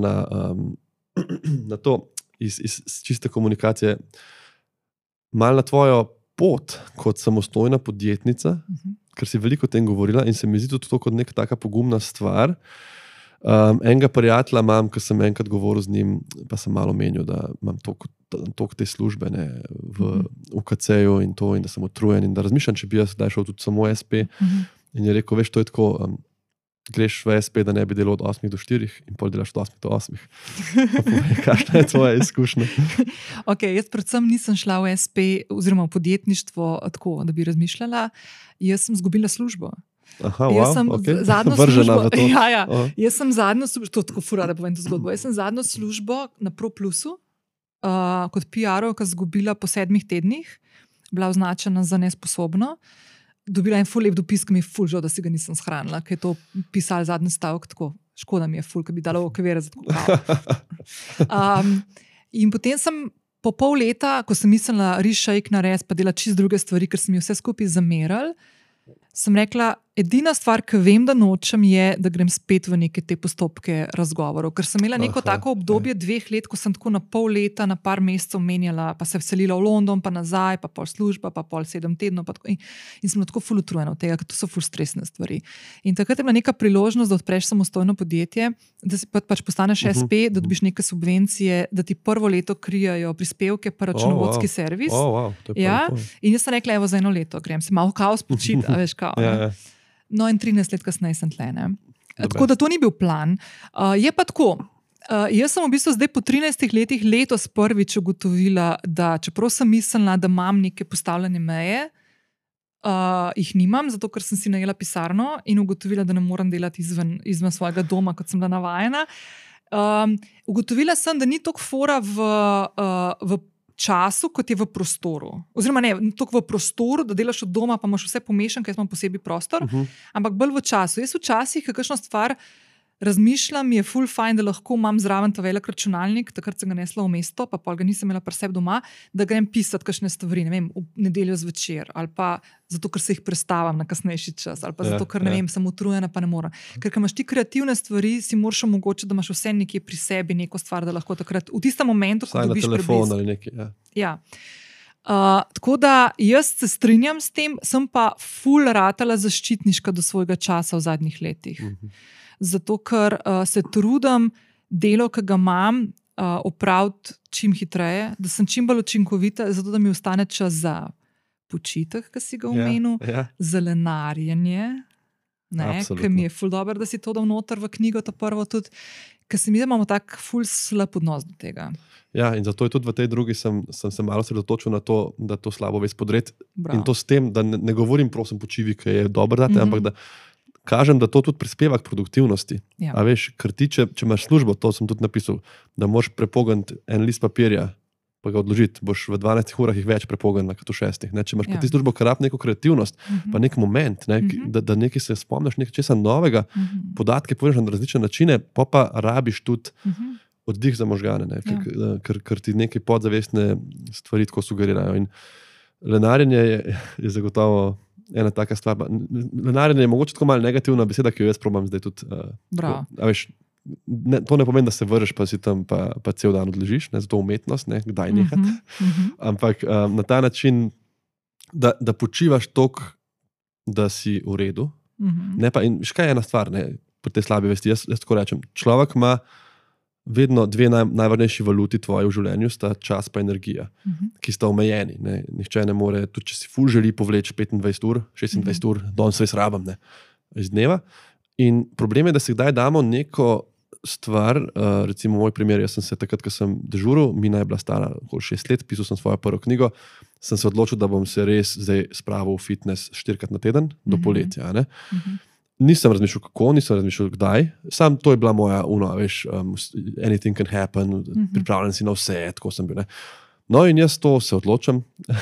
A: na to iz čiste komunikacije, malo na tvojo pot kot samostojna podjetnica, ker si veliko o tem govorila in se mi zdi tudi to kot neka taka pogumna stvar. Enega prijatelja imam, ko sem enkrat govoril z njim, pa sem malo menil, da imam toliko te službe v UKC-ju in da sem utrujen in da razmišljam, če bi jaz zdaj šel tudi samo SP. In je rekel, veš, to je tako, greš v SP, da ne bi delal od 8 do 4 in pol delaš od 8 do 8. Kakšna je tvoja izkušnja?
B: Jaz predvsem nisem šla v SP oziroma v podjetništvo tako, da bi razmišljala. Jaz sem izgubila službo.
A: Aha,
B: jaz sem zadnjo službo, jaz sem zadnjo službo, to tako fura, da povem to zgodbo, jaz sem zadnjo službo na ProPlusu kot PR-ovka izgubila po 7 tednih, bila označena za nesposobno, dobila en ful lep dopis, ki mi je ful žal, da si ga nisem shranila, ker je to pisal zadnji stavek, tako škoda mi je ful, ki bi dala okvire za tako. In potem sem po pol leta, ko sem mislila rišajk narediti, pa delati čist druge stvari, ker sem mi vse skupaj zamerali, sem rekla, edina stvar, ki vem, da nočem, je, da grem spet v neke te postopke razgovorov. Ker sem imela neko tako obdobje 2 let, ko sem tako na pol leta, na par mesecev menjala, pa se vselila v London, pa nazaj, pa pol služba, pa pol 7 tednov. In sem tako ful utrujena od tega, ker to so ful stresne stvari. In takrat je bila neka priložnost, da odpreš samostojno podjetje, da si pač postaneš SP, da dobiš neke subvencije, da ti prvo leto krijajo prispevke pa računovodski servis. Ja? In jaz sem rekla, evo za 1 leto grem, se malo kaos počiti, a veš kao. No in 13 let kasneje sem tle. Tako da to ni bil plan. Je pa tako, jaz sem v bistvu zdaj po 13 letih letos prvič ugotovila, da čeprav sem mislila, da imam neke postavljene meje, jih nimam, zato ker sem si najela pisarno in ugotovila, da ne morem delati izven svojega doma, kot sem bila navajena. Ugotovila sem, da ni toliko fora v času, kot je v prostoru. Oziroma ne, toliko v prostoru, da delaš od doma, pa imaš vse pomešan, ker jaz imam posebej prostor, ampak bolj v času. Jaz včasih kakšno stvar razmišljam, je ful fajn, da lahko imam zraven ta velik računalnik, takrat sem ga nesla v mesto, pa pol ga nisem imela pri sebi doma, da grem pisati kakšne stvari, ne vem, v nedeljo zvečer, ali pa zato, ker se jih prestavam na kasnejši čas, ali pa zato, ker ne vem, sem utrujena, pa ne morem. Ker imaš ti kreativne stvari, si moraš omogočiti, da imaš vse nekje pri sebi neko stvar, da lahko takrat v tistem momentu, ko dobiš
A: telefon ali nekaj.
B: Ja. Tako da jaz se strinjam s tem, sem pa ful ratala zaščitniška do svojega časa v zadnjih letih. Zato, ker se trudim delo, ki ga imam, opraviti čim hitreje, da sem čim bolj učinkovita, zato da mi ostane čas za počitek, ki si ga omenil, zelenarjenje, ker mi je ful dobro, da si to dal noter v knjigo, ta prvo tudi, ker se mi da imamo tak ful slab odnos do tega.
A: Ja, in zato je tudi v tej drugi sem se malo sredotočil na to, da to slabo veš podreti. In to s tem, da ne govorim prosim počivi, ki je dobro date, ampak da kažem, da to tudi prispeva k produktivnosti.
B: Ja.
A: A veš, ker ti, če imaš službo, to sem tudi napisal, da moraš prepogniti en list papirja, pa ga odložiti, boš v 12 urah jih več prepognil, kot v 6. Ne? Če imaš pa ti službo, kar rab neko kreativnost, pa nek moment, ne? Da nekaj se spomniš, nekaj česa novega, podatke poveš na različne načine, pa rabiš tudi oddih za možgane, ne? Ker ti neke podzavestne stvari tako sugerirajo. In lenarjenje je zagotovo ena taka stvar. Lenarjenje je mogoče tako malo negativna beseda, ki jo jaz probam zdaj tudi. To ne pomeni, da se vržeš, pa si tam pa cel dan odležiš, ne, zato umetnost, ne, kdaj nehati. Ampak na ta način, da počivaš toliko, da si v redu. Ne pa, in škaj je ena stvar, ne, pri tej slabi vesti, jaz tako rečem, človek ima vedno dve najvažnejši valuti tvoje v življenju, sta čas pa energija, ki sta omejeni. Ne. Nihče ne more, tudi če si ful želi povleči 25 ur, 26 ur, danes res rabam, ne, iz dneva. In problem je, da si kdaj damo neko stvar, recimo moj primer, jaz sem se takrat, ko sem dežuril, Mina je bila stara okoli 6 let, pisal sem svojo prvo knjigo, sem se odločil, da bom se res zdaj spravil v fitness 4-krat na teden, do poletja. Ne. Nisem razmišljal kako, nisem razmišljal kdaj, sam to je bila moja veš, anything can happen, pripravljen si na vse, tako sem bil. Ne. No in jaz to se odločam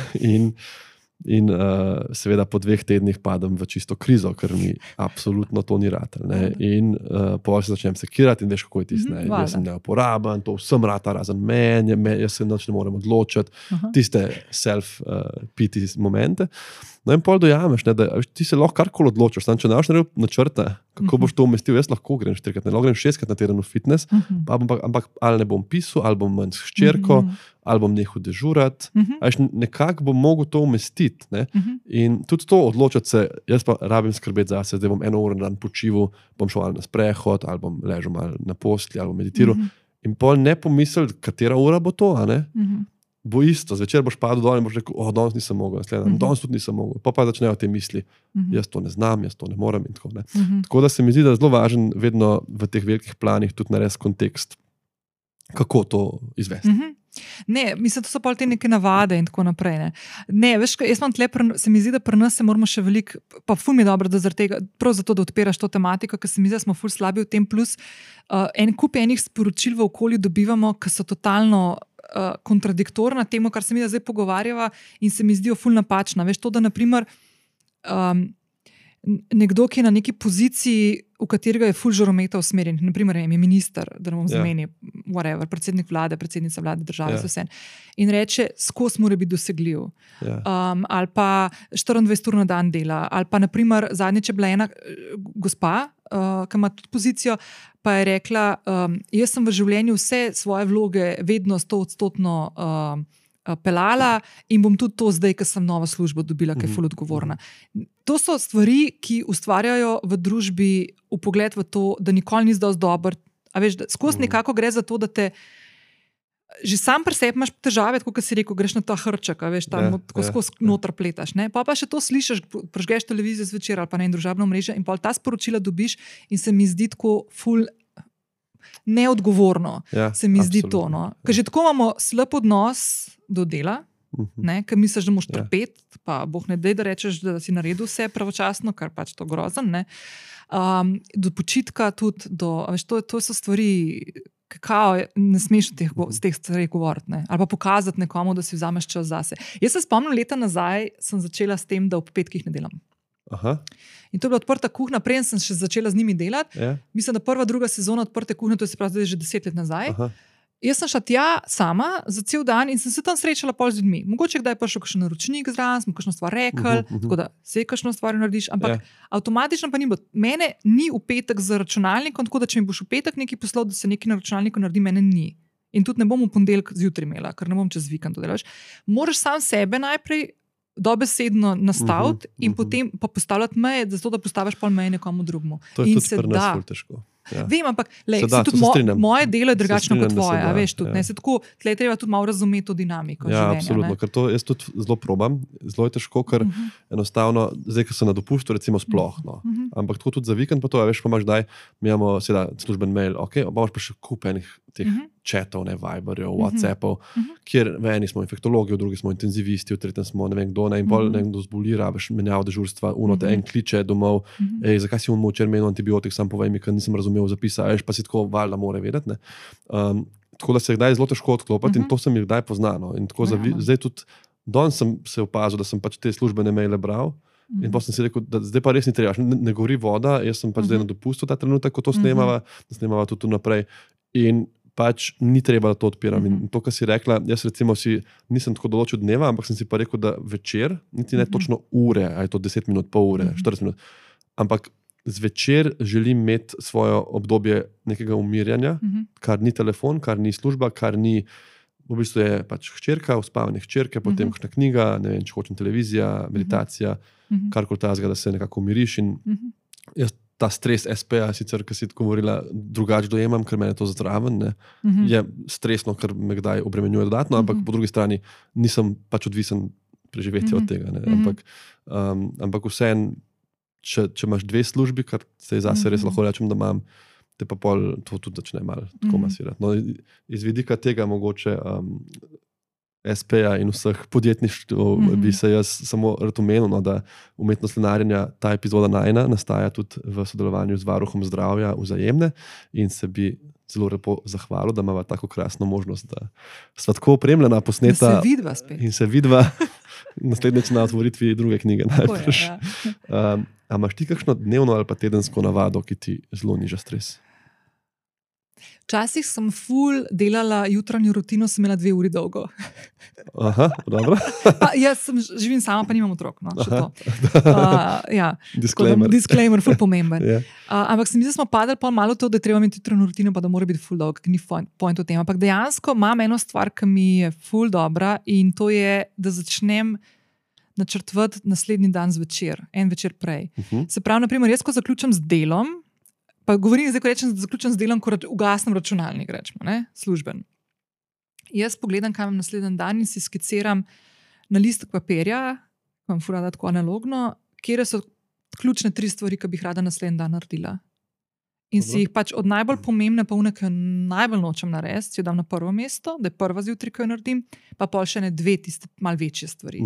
A: in seveda po 2 tednih padem v čisto krizo, ker mi absolutno to ni ratelj. In potem se začnem sekirati in veš, kako je tisto. Jaz sem neuporaben, to vsem rata razen meni, jaz se nič ne morem odločiti, tiste self-pity momente. No in pol dojameš, ne, da ti se lahko karkoli odločiš, sam če ne boš načrta, kako boš to umestil, jaz lahko grem 4-krat, ne lahko grem 6-krat na teden v fitness, ampak ali ne bom pisal, ali bom manj s hčerko, ali bom nehal dežurati, nekako bom mogel to umestiti. Ne? In tudi to odločiti se, jaz pa rabim skrbeti zase, zdaj bom 1 uro na dan počival, bom šel ali na sprehod, ali bom ležal malo na postelji, ali bom meditiral. In pol ne pomislil, katera ura bo to, a ne? Bo isto, zvečer boš padel dol in boš rekel, danes nisem mogel, danes tudi nisem mogel, pa začnejo te misli, jaz to ne znam, jaz to ne morem in tako ne. Tako da se mi zdi, da je zelo važen vedno v teh velikih planih tudi narediti kontekst, kako to izvesti.
B: Ne, mislim, to so pa te neke navade in tako naprej. Ne, veš, jaz imam tle, se mi zdi, da pri nas se moramo še veliko, pa ful mi je dobro, da zaradi tega, prav zato, da odpiraš to tematiko, ker se mi zdi, da smo ful slabi v tem, plus en kup enih sporočil v okolju dobivamo, ki so totalno kontradiktorna temu, kar se mi zdaj pogovarjava in se mi zdijo ful napačna. Veš to, da naprimer nekdo, ki je na neki poziciji, v katerega je ful žarometa usmerjen, naprimer je minister, da ne bom zamenil, whatever, predsednik vlade, predsednica vlade države, vse. In reče, skozi mora biti dosegljiv. Ali pa 24 ur na dan dela, ali pa naprimer zadnjič je bila ena gospa, ki ima tudi pozicijo, pa je rekla, jaz sem v življenju vse svoje vloge vedno 100% pelala in bom tudi to zdaj, ker sem novo službo dobila, ki je ful odgovorna. To so stvari, ki ustvarjajo v družbi vpogled v to, da nikoli nisi dosti dober. A veš, skozi nekako gre za to, da te že sam pri sebi imaš težave, tako kot si rekel, greš na ta hrček, a veš, tam skozi noter pletaš. Ne? Pa še to slišiš, prežgeš televizijo zvečer ali pa na družabno mrežo in pa ta sporočila dobiš in se mi zdi tako ful neodgovorno. Se mi zdi to. No? Ker že tako imamo slab odnos do dela, ker misliš, da moraš trpeti, pa boh ne dej, da rečeš, da si naredil vse pravočasno, kar pač to grozen. Ne? Do počitka tudi, veš, to so stvari, kakao, ne smeš z teh stvari govoriti, ne? Ali pa pokazati nekomu, da si vzameš čas zase. Jaz se spomnim, leta nazaj sem začela s tem, da ob petkih ne delam. In to je bila odprta kuhna, preden sem še začela z njimi delati. Mislim, da prva, druga sezona odprte kuhne, to je se pravi že 10 let nazaj. Jaz sem šla tja sama za cel dan in sem se tam srečala pol z ljudmi. Mogoče kdaj je prišel kakšen naročnik zraven, smo kakšno stvar rekli, tako da se kakšno stvar narediš, ampak avtomatično pa ni bilo. Mene ni v petek za računalnikom, tako da če mi boš v petek nekaj poslal, da se nekaj na računalniku naredi, mene ni. In tudi ne bom v ponedeljek zjutraj imela, ker ne bom čez vikend delaš. Moraš sam sebe najprej dobesedno nastaviti in potem pa postavljati meje, zato da postaviš pol meje nekomu drugemu.
A: To je tudi pri nas ful težko.
B: Vem, ampak tudi moje delo je drugačno kot tvoje, a veš tudi. Se tako, tle je treba tudi malo razumeti to dinamiko življenja.
A: Absolutno, ker to jaz tudi zelo probam, zelo je težko, ker enostavno, zdaj, ko se na dopustu, recimo sploh, ampak tako tudi za vikend pa to, veš, pa imaš daj, mi imamo seveda služben mail, pa imaš pa še kup enih teh chatov, ne Viberjev, WhatsAppov, kjer v eni smo infektologi, v drugi smo intenzivisti, v tretjem smo ne vem kdo, in pol nekdo zboli, rabiš menjav dežurstva, te en kliče domov, zakaj si včeraj menil antibiotik, sam povej mi, ker nisem razumel zapisa, pa si tako valjda mora vedeti, ne. Tako da se je kdaj zelo težko odklopiti in to sem jih kdaj poznano. In tako zdaj tudi, danes sem se opazil, da sem pač te službene maile bral in pa sem si rekel, da zdaj pa res ni treba, ne gori voda, jaz sem pač zdaj na dopustu ta trenutek, ko to snemava, da snemava tudi naprej in pač ni treba, da to odpiram. In to, kar si rekla, jaz recimo nisem tako določil dneva, ampak sem si pa rekel, da večer, niti ne točno ure, a je to 10 minut, pol ure, 40 minut, ampak zvečer želim imeti svoje obdobje nekega umirjanja, kar ni telefon, kar ni služba, kar ni, v bistvu je pač hčerka, uspavanje hčerke, potem kakšna knjiga, ne vem, če hočem televizija, meditacija, karkoli tazga, da se nekako umiriš in jaz ta stres SP-a, sicer, ki si govorila, drugače dojemam, ker mene to zraven, ne, je stresno, ker me kdaj obremenjuje dodatno, ampak po drugi strani nisem pač odvisen preživetja od tega, ne, ampak vseeno, če imaš 2 službi, kar se zase res lahko rečem, da imam, te pa pol to tudi začne malo tako masirati. No, iz vidika tega mogoče SP-ja in vseh podjetništv bi se jaz samo rad omenil, no, da umetnost lenarjenja, ta epizoda najina, nastaja tudi v sodelovanju z Varuhom zdravja Vzajemne in se bi zelo lepo zahvalil, da imava tako krasno možnost, da sva tako opremljena, posneta in se vidva naslednjič na otvoritvi druge knjige najbrž. A imaš ti kakšno dnevno ali pa tedensko navado, ki ti zelo niža stres?
B: Včasih sem ful delala jutranjo rutino, sem imela 2 uri dolgo.
A: Aha, dobro.
B: Jaz živim sama, pa nimam otrok, no, še to. Ja.
A: Disclaimer,
B: ful pomemben. Ampak se mi zdi, da smo padali pa malo to, da treba imeti jutranjo rutino, pa da mora biti ful dolgo, ker ni point v tem. Ampak dejansko imam eno stvar, ki mi je ful dobra in to je, da začnem načrtovati naslednji dan zvečer, en večer prej. Se pravi, naprimer, jaz, ko zaključim z delom, pa govorim zdaj, ko rečem, da zaključim z delom, ko ugasnem računalnik, rečemo, ne, služben. Jaz pogledam, kaj imam naslednji dan in si skiciram na listek papirja, ki vam fura da tako analogno, kjer so ključne 3 stvari, ki bi jih rada naslednji dan naredila. In si jih pač od najbolj pomembne pa une, ki jo najbolj nočem narediti, si jo dam na prvo mesto, da je prva zjutraj, ki jo naredim, pa pol še ne 2 tiste malo večje stvari.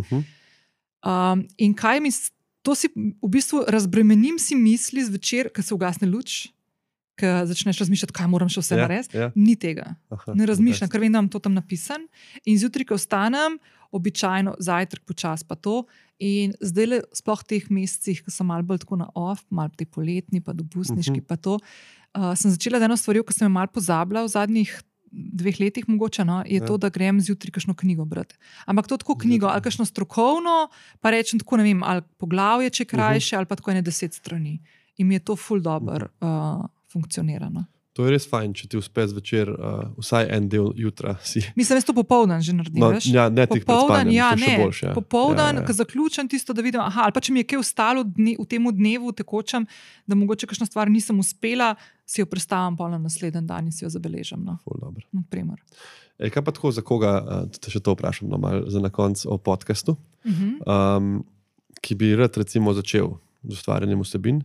B: In kaj mi, to si v bistvu razbremenim si misli zvečer, ko se ugasne luč, ko začneš razmišljati, kaj moram še vse narediti, ni tega. Ne razmišljam, ker vem, da imam to tam napisan. In zjutraj, ko vstanem, običajno zajtrk počas pa to. In zdaj sploh v teh mesecih, ko sem malo bolj tako na off, malo te poletni, pa dopustniški, pa to, sem začela z eno stvarjo, ko sem jo malo pozabila v zadnjih 2 letih mogoče, no, je to, da grem zjutraj kakšno knjigo brati. Ampak to tako knjigo, ali kakšno strokovno, pa rečem tako, ne vem, ali poglavje, če krajše, ali pa tako 10 strani. In mi je to ful dobro funkcionirano.
A: To je res fajn, če ti uspe zvečer vsaj en del jutra si.
B: Mislim, jaz to popoldan že naredim, veš?
A: Ja, ne tik pred spanjem, to še boljše.
B: Popoldan, ko zaključam tisto, da vidim, ali pa če mi je kaj ostalo v temu dnevu tekočem, da mogoče kakšna stvar nisem uspela, si jo predstavim pa na naslednji dan in si jo zabeležim. No.
A: Ful dobro.
B: Naprimer.
A: Kaj pa tako, za koga, te še to vprašam, no, malo za na konc o podcastu, ki bi rad recimo začel z ustvarjanjem vsebin.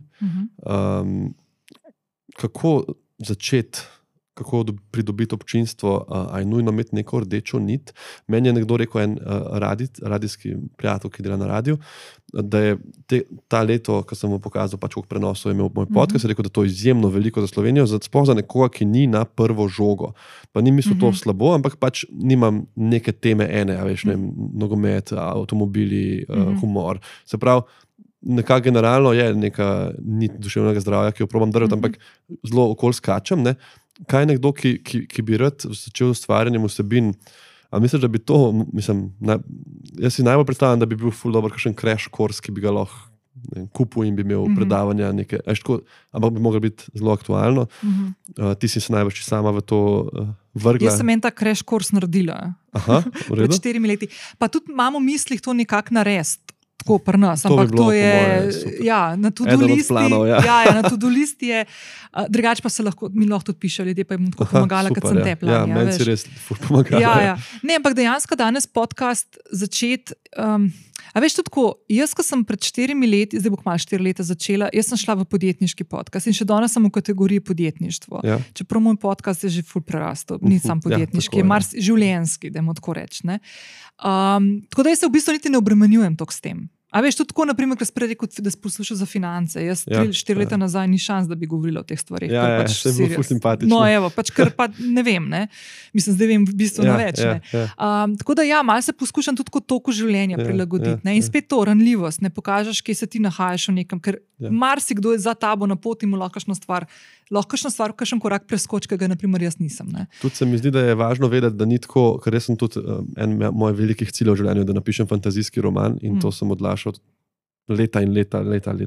A: Kako začeti, kako pridobiti občinstvo, a je nujno imeti neko rdečo nit. Meni je nekdo rekel, en radijski prijatelj, ki dela na radiju, da je ta leto, ko sem mu pokazal, pač koliko prenosov je imel moj podcast, je rekel, da to je izjemno veliko za Slovenijo, sploh za nekoga, ki ni na prvo žogo. Pa ni mislil to slabo, ampak pač nimam neke teme ene, a veš, ne vem, nogomet, avtomobili, humor. Se pravi, nekako generalno je neka nit duševnega zdravja, ki jo probam držati, ampak zelo okoli skačem, ne. Kaj je nekdo, ki bi rad začel s ustvarjanjem vsebin, a misliš, da bi to, jaz si najbolj predstavljam, da bi bil ful dober kakšen crash course, ki bi ga lahko kupil in bi imel predavanja neke, ampak bi moglo biti zelo aktualno. Ti si se najbolj sama v to vrgla.
B: Jaz sem en ta crash course naredila.
A: Aha, v redu.
B: Pred 4 leti. Pa tudi imamo v mislih to nekako narediti. Tako pri nas, ampak to je na to-do listi. Na to-do listi je, drugače pa se mi lahko tudi piše, ljudje pa jim tako pomagala, kad sem tepla.
A: Ja, meni si res pomagala.
B: Ne, ampak dejansko danes podcast začeti, A veš, tudi tako, jaz, ko sem pred 4 leti, zdaj bo kmalu 4 leta začela, jaz sem šla v podjetniški podcast in še danes sem v kategoriji podjetništvo.
A: Ja.
B: Čeprav moj podcast je že ful prerastel, ni sam podjetniški, je življenjski, da tako reč. Tako da jaz se v bistvu niti ne obremenjujem toliko s tem. A veš, tudi tako, naprimer, ko si prej rekel, da si poslušal za finance. Jaz 3-4 leta nazaj ni šans, da bi govorila o teh stvarih.
A: Se je bilo ful simpatično.
B: No, evo, ker pa ne vem, ne. Mislim, zdaj vem v bistvu več. Tako da malo se poskušam tudi kot toku življenja prilagoditi. In spet to, ranljivost, ne pokažeš, kje se ti nahajaš v nekem, ker marsikdo je za tabo na poti, mu lahko kakšno stvar, kakšen korak preskoči, ki ga naprimer jaz nisem. Ne.
A: Tudi se mi zdi, da je važno vedeti, da ni tako, ker jaz sem tudi en mojih velikih ciljev v življenju, da napišem fantazijski roman in to sem odlašal leta in leta.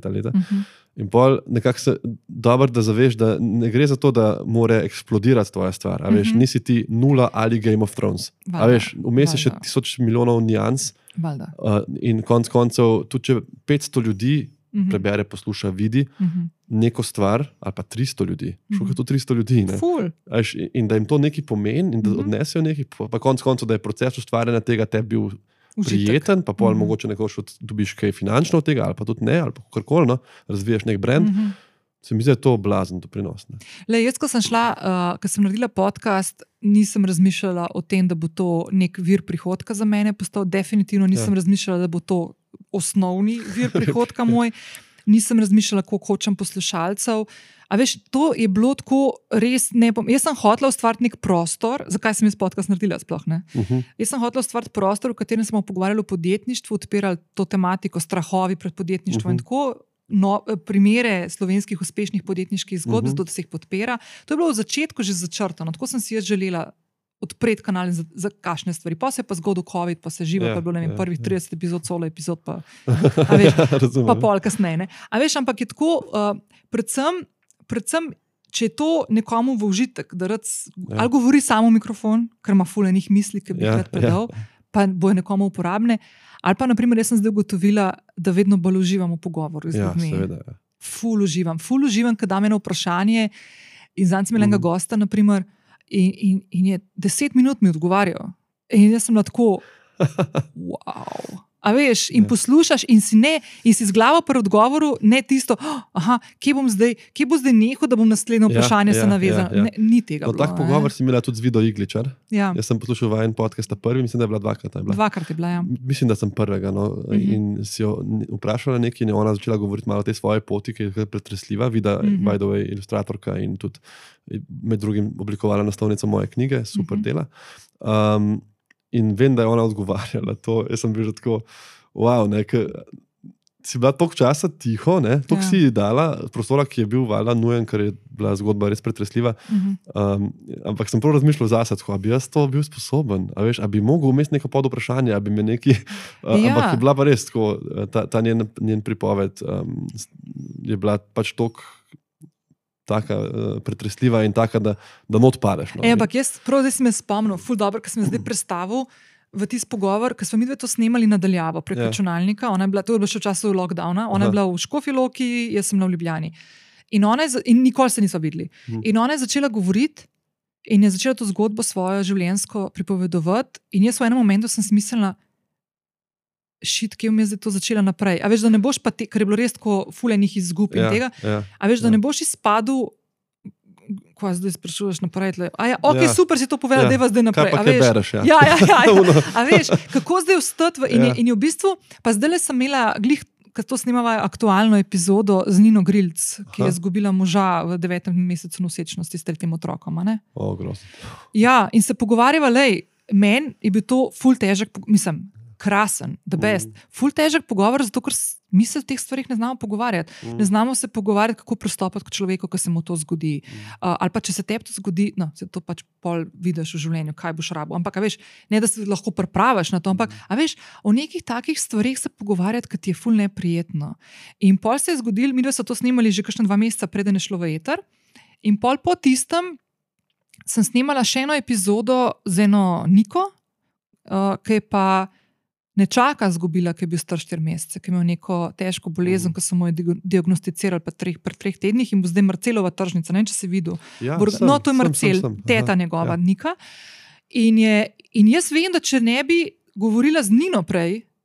A: In pol nekako se dobro, da zaveš, da ne gre za to, da more eksplodirati tvoja stvar. A veš, nisi ti Nula ali Game of Thrones. A veš, vmes je še 1000 milijonov nijans in konc koncev, tudi če 500 ljudi prebere, posluša, vidi neko stvar, ali pa 300 ljudi. Šukaj to 300 ljudi. In da jim to nekaj pomeni in da odnesejo nekaj, pa konc koncev, da je proces ustvarjanja tega tebi bil prijeten, pa pol mogoče nekoč dobiš kaj finančno od tega, ali pa tudi ne, ali pa kakorkoli, razvijaš nek brand. Se mi zdi, da je to blazno doprinos.
B: Jaz, ko sem šla, ko sem naredila podcast, nisem razmišljala o tem, da bo to nek vir prihodka za mene postal. Definitivno nisem razmišljala, da bo to osnovni vir prihodka moj. Nisem razmišljala, koliko hočem poslušalcev. A veš, to je bilo tako res jaz sem hotela ustvariti nek prostor, zakaj sem jaz podcast naredila sploh, ne? Jaz sem hotela ustvariti prostor, v katerem smo pogovarjali o podjetništvu, odpirali to tematiko, strahovi pred podjetništvom in tako primere slovenskih uspešnih podjetniških zgodb, zato da se jih podpira. To je bilo v začetku že začrtano, tako sem si jaz želela odpreti kanal za kakšne stvari. Pa se je pa zgodil COVID, pa se živa, pa je bilo, ne vem, prvih 30 epizod, solo epizod, pa pol kasneje. A veš, ampak je tako, predvsem, če je to nekomu v užitek, da ali govori samo v mikrofon, ker ima ful enih misli, ki bi rad predal, pa bojo nekomu uporabne, ali pa, naprimer, jaz sem zdaj ugotovila, da vedno bolj uživam v pogovoru z ljudmi. Ful uživam, ko dam eno vprašanje in zanj sem imela enega gosta, naprimer, in je 10 minut mi odgovarjal. In jaz sem bila tako, wow. A veš, in poslušaš in si z glavo pri odgovoru, ne tisto, kje bo zdaj nehal, da bom naslednje vprašanje se navezal. Ni tega bilo.
A: Tak pogovor si imela tudi z Vido Igličar. Jaz sem poslušal vajen podcast prvi, mislim, da je bila dvakrat.
B: Dvakrat je bila, ja.
A: Mislim, da sem prvega. In si jo vprašala nekaj in je ona začela govoriti malo o tej svoje poti, ki je pretresljiva. Vida, by the way, ilustratorka in tudi med drugim oblikovala naslovnico moje knjige, super dela. In vem, da je ona odgovarjala to. Jaz sem bil že tako, wow, si bila toliko časa tiho, toliko si dala prostora, ki je bil valjda nujen, ker je bila zgodba res pretresljiva. Ampak sem prav razmišljal zase, a bi jaz to bil sposoben, a bi mogel vmes neko pod vprašanje, a bi me neki... Ampak je bila pa res tako, ta njen pripoved je bila pač toliko taka pretresljiva in taka, da not padeš.
B: Ampak jaz prav zdaj si me spomnil, ful dobro, ker sem zdaj predstavil v tisti pogovor, ker smo midve to snemali nadaljavo prek računalnika, to je bilo še v času lockdowna, ona je bila v Škofji Loki, jaz sem bila v Ljubljani. In nikoli se niso videli. In ona je začela govoriti in je začela to zgodbo svojo življenjsko pripovedovati in jaz v enem momentu sem si mislila, kje bom jaz zdaj to začela naprej. A veš, da ne boš pa ker je bilo res tako fulenih izgub in tega, a veš, da ne boš izpadel, ko zdaj sprašuješ naprej, super si to povedala, dajva zdaj naprej.
A: Kaj pa kaj bereš,
B: A veš, kako zdaj vstati in je v bistvu, pa zdaj sem imela glih, ko to snimava aktualno epizodo z Nino Grilc, ki je izgubila moža v 9. mesecu nosečnosti s 3. otrokom.
A: Grozno.
B: Ja, in se pogovarjava, meni je bil to ful težek, mislim, krasen, the best. Ful težek pogovor, zato ker mi se v teh stvarih ne znamo pogovarjati. Ne znamo se pogovarjati, kako pristopati k človeku, ko se mu to zgodi. Ali pa če se tebi to zgodi, se to pač pol vidiš v življenju, kaj boš rabil. Ampak, veš, ne da se lahko pripraviš na to, ampak, veš, o nekih takih stvarih se pogovarjati, ki ti je ful neprijetno. In pol se je zgodil, mi so to snimali že kakšne 2 meseca, preden je šlo v eter. In pol po tistem sem snimala še eno epizodo z eno Niko, ki je pa nečaka zgubila, ki je bil star 4 mesece, ki je imel neko težko bolezen, ko so mu jo diagnosticirali pri 3 tednih in bo zdaj Marcelova tržnica. Ne vem, če si videl. To je Marcel, teta njegova, Nika. In jaz vem, da če ne bi govorila z Nino prej,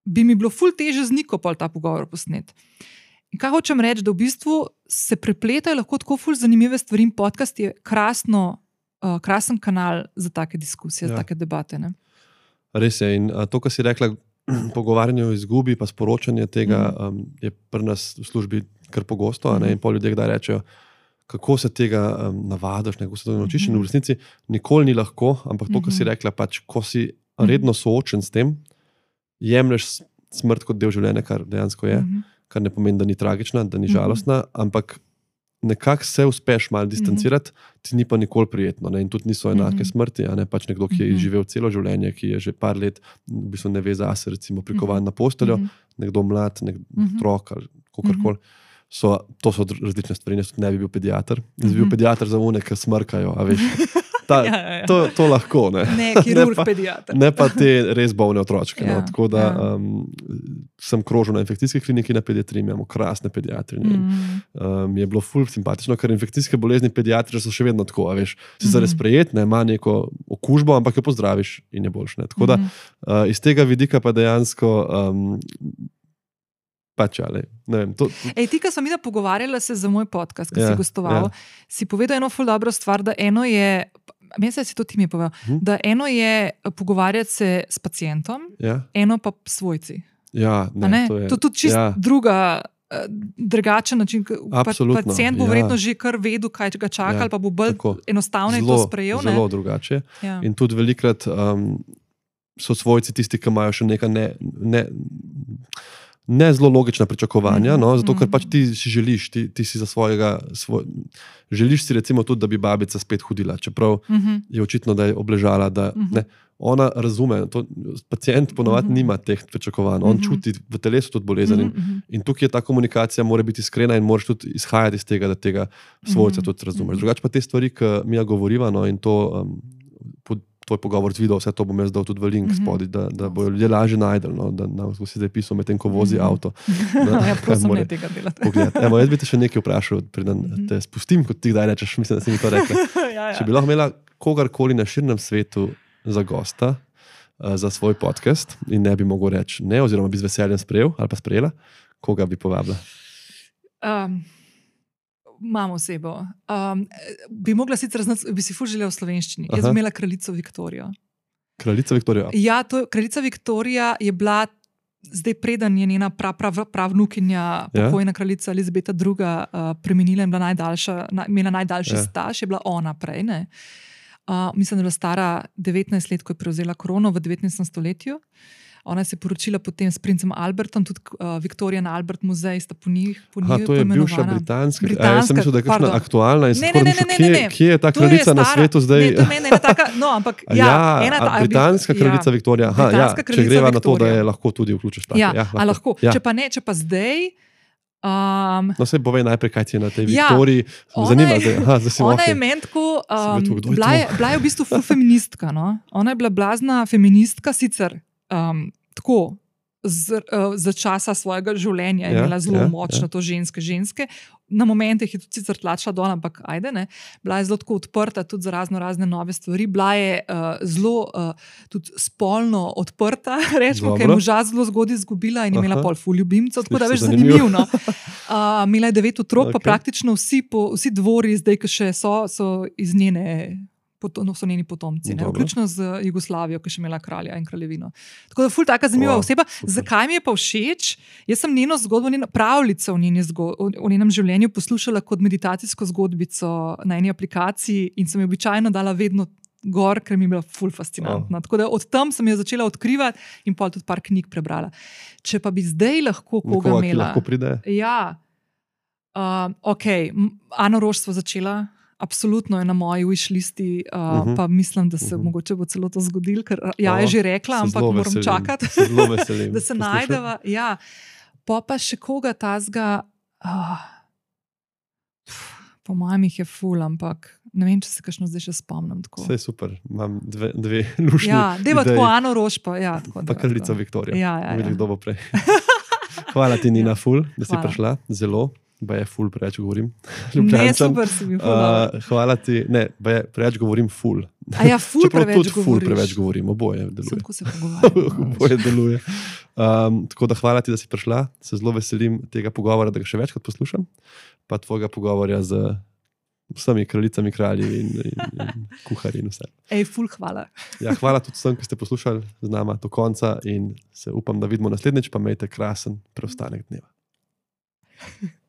B: bi mi bilo ful teže z Niko pol ta pogovor posnet. In kaj hočem reči, da v bistvu se prepletajo lahko tako ful zanimive stvari in podcast je krasen kanal za take diskusije, za take debate. Ne?
A: Res je. In to, kar si rekla, pogovarjanje o izgubi, pa sporočanje tega je pri nas v službi kar pogosto. In pol ljudje kdaj rečejo, kako se tega navadaš, kako se to naučiš. In v resnici nikoli ni lahko, ampak to, kar si rekla, pač, ko si redno soočen s tem, jemlješ smrt kot del življenja, kar dejansko je. Kar ne pomeni, da ni tragična, da ni žalostna, ampak nekako se uspeš malo distancirati, ti ni pa nikoli prijetno. Ne? In tudi niso enake smrti, a ne pač nekdo, ki je živel celo življenje, ki je že par let v bistvu ne ve zase, recimo prikovan na posteljo, nekdo mlad, otrok ali kakorkoli. To so različne stvari, jaz tudi ne bi bil pediater. Jaz bi bil pediater za one, ki smrkajo, a veš. To lahko, ne.
B: Ne, kirurg, pediater.
A: Ne pa te res bolne otročke. No. Tako da sem krožil na infekcijski kliniki na pediatriji, imamo krasne pediatri. Mi je bilo ful simpatično, ker infekcijske bolezni pediatri so še vedno tako, a veš. Si zares sprejet, ne, ima neko okužbo, ampak jo pozdraviš in je boljš. Ne. Tako da iz tega vidika pa dejansko pač, ali, ne vem.
B: Ti, ko sem pogovarjala se za moj podcast, ki si gostoval, si povedal eno ful dobro stvar, da eno je, mislim, da si to ti mi je povedal, da eno je pogovarjati se s pacientom, eno pa svojci.
A: Ja, ne, to je.
B: To tudi čist drugačen način. Pacient bo verjetno že kar vedel, kaj ga čaka, ali pa bo bolj enostavno to sprejel.
A: Zelo drugače. In tudi velikrat so svojci tisti, ki imajo še neka ne zelo logična pričakovanja, zato ker pač ti si želiš, ti si za želiš si recimo tudi, da bi babica spet hodila, čeprav je očitno, da je obležala, da ona razume, pacient ponovadi nima teh pričakovanj, on čuti v telesu tudi bolezen in tukaj je ta komunikacija mora biti iskrena in moraš tudi izhajati iz tega, da tega svojca tudi razumeš. Drugače pa te stvari, ki mi govoriva, in to tvoj pogovor z video, vse to bom jaz dal tudi v link spodaj, da bojo ljudje lažje najdel, da nam si zdaj pisal medtem, ko vozi avto.
B: Ja, prosim, ne tega delati.
A: Evo, jaz bi te še nekaj vprašal, preden te spustim, kot ti kdaj rečeš, mislim, da si mi to rekla. Če bi lahko imela kogarkoli na širnem svetu za gosta, za svoj podcast in ne bi mogel reči ne, oziroma bi z veseljem sprejel ali pa sprejela, koga bi povabila?
B: Imam osebo. Bi mogla sicer znati, bi si ful želela v slovenščini. Jaz bi imela kraljico Viktorijo.
A: Kraljica Viktorija?
B: Ja, kraljica Viktorija je bila, zdaj preden je njena pravnukinja, pokojna kraljica Elizabeta II. Preminila in imela najdaljši staž, je bila ona prej. Ne? Mislim, da je bila stara 19 let, ko je prevzela krono v 19. stoletju. Ona se je poročila potem s princem Albertom, tudi Viktorija na Albert muzej sta po njih
A: to je bivša britanska. Jaz sem mislil, da je kakšna aktualna in kje je ta kraljica na svetu zdaj?
B: Ne, to meni je taka, ampak
A: britanska kraljica Viktorija. Če greva na to, da je lahko tudi vključiš tako.
B: Lahko. Če pa zdaj...
A: No, se povej najprej, kaj ti je na tej Viktoriji. Zanima zdaj.
B: Ona je meni tako, bila je v bistvu ful feministka. Ona je bila blazna feministka, sicer tako za časa svojega življenja je imela zelo močno to ženske. Na momente je tudi sicer tlačila dol, ampak ajde, ne. Bila je zelo tako odprta tudi za razne nove stvari. Bila je zelo tudi spolno odprta, rečemo, ker je moža zelo zgodaj izgubila in je imela pol ful ljubimcev, tako da veš zanimivno. Imela je 9 otrok, pa praktično vsi dvori zdaj, ki še so iz njene... so njeni potomci, vključno z Jugoslavijo, ki je še imela kralja in kraljevino. Tako da ful taka zanimiva oseba. Zakaj mi je pa všeč? Jaz sem njeno zgodbo, pravljico v njenem življenju poslušala kot meditacijsko zgodbico na eni aplikaciji in sem jo običajno dala vedno gor, ker mi je bila ful fascinantna. Tako da od tam sem jo začela odkrivati in pol tudi par knjig prebrala. Če pa bi zdaj lahko koga imela...
A: Ki lahko pride?
B: Ja. Ano Roš sva začela. Absolutno je na moji wish listi, pa mislim, da se mogoče bo celo to zgodilo, ker je že rekla, ampak moram čakati, da se najdeva. Ja. Pa še koga tazga, po mojem jih je ful, ampak ne vem, če se kakšno zdaj še spomnim.
A: Vse je super, imam dve lušni
B: deva tako Ano Roš pa.
A: Pa kraljica Viktorija.
B: Ja.
A: Kdo bo prej. Hvala ti, Nina, ful, da si prišla. Zelo. Pa je ful, preveč govorim.
B: Ne, super si mi ful.
A: Hvala ti, ne, pa je preveč govorim ful.
B: Ful
A: preveč govorimo, oboje deluje.
B: Sem, ko se pogovarjamo.
A: Oboje deluje. Tako da hvala ti, da si prišla. Se zelo veselim tega pogovora, da ga še večkrat poslušam. Pa tvojega pogovora z vsemi kraljicami, kralji in kuharji in vse.
B: Ful hvala.
A: Hvala tudi vsem, ki ste poslušali z nama do konca in se upam, da vidimo naslednjič, pa imejte krasen preostanek dneva.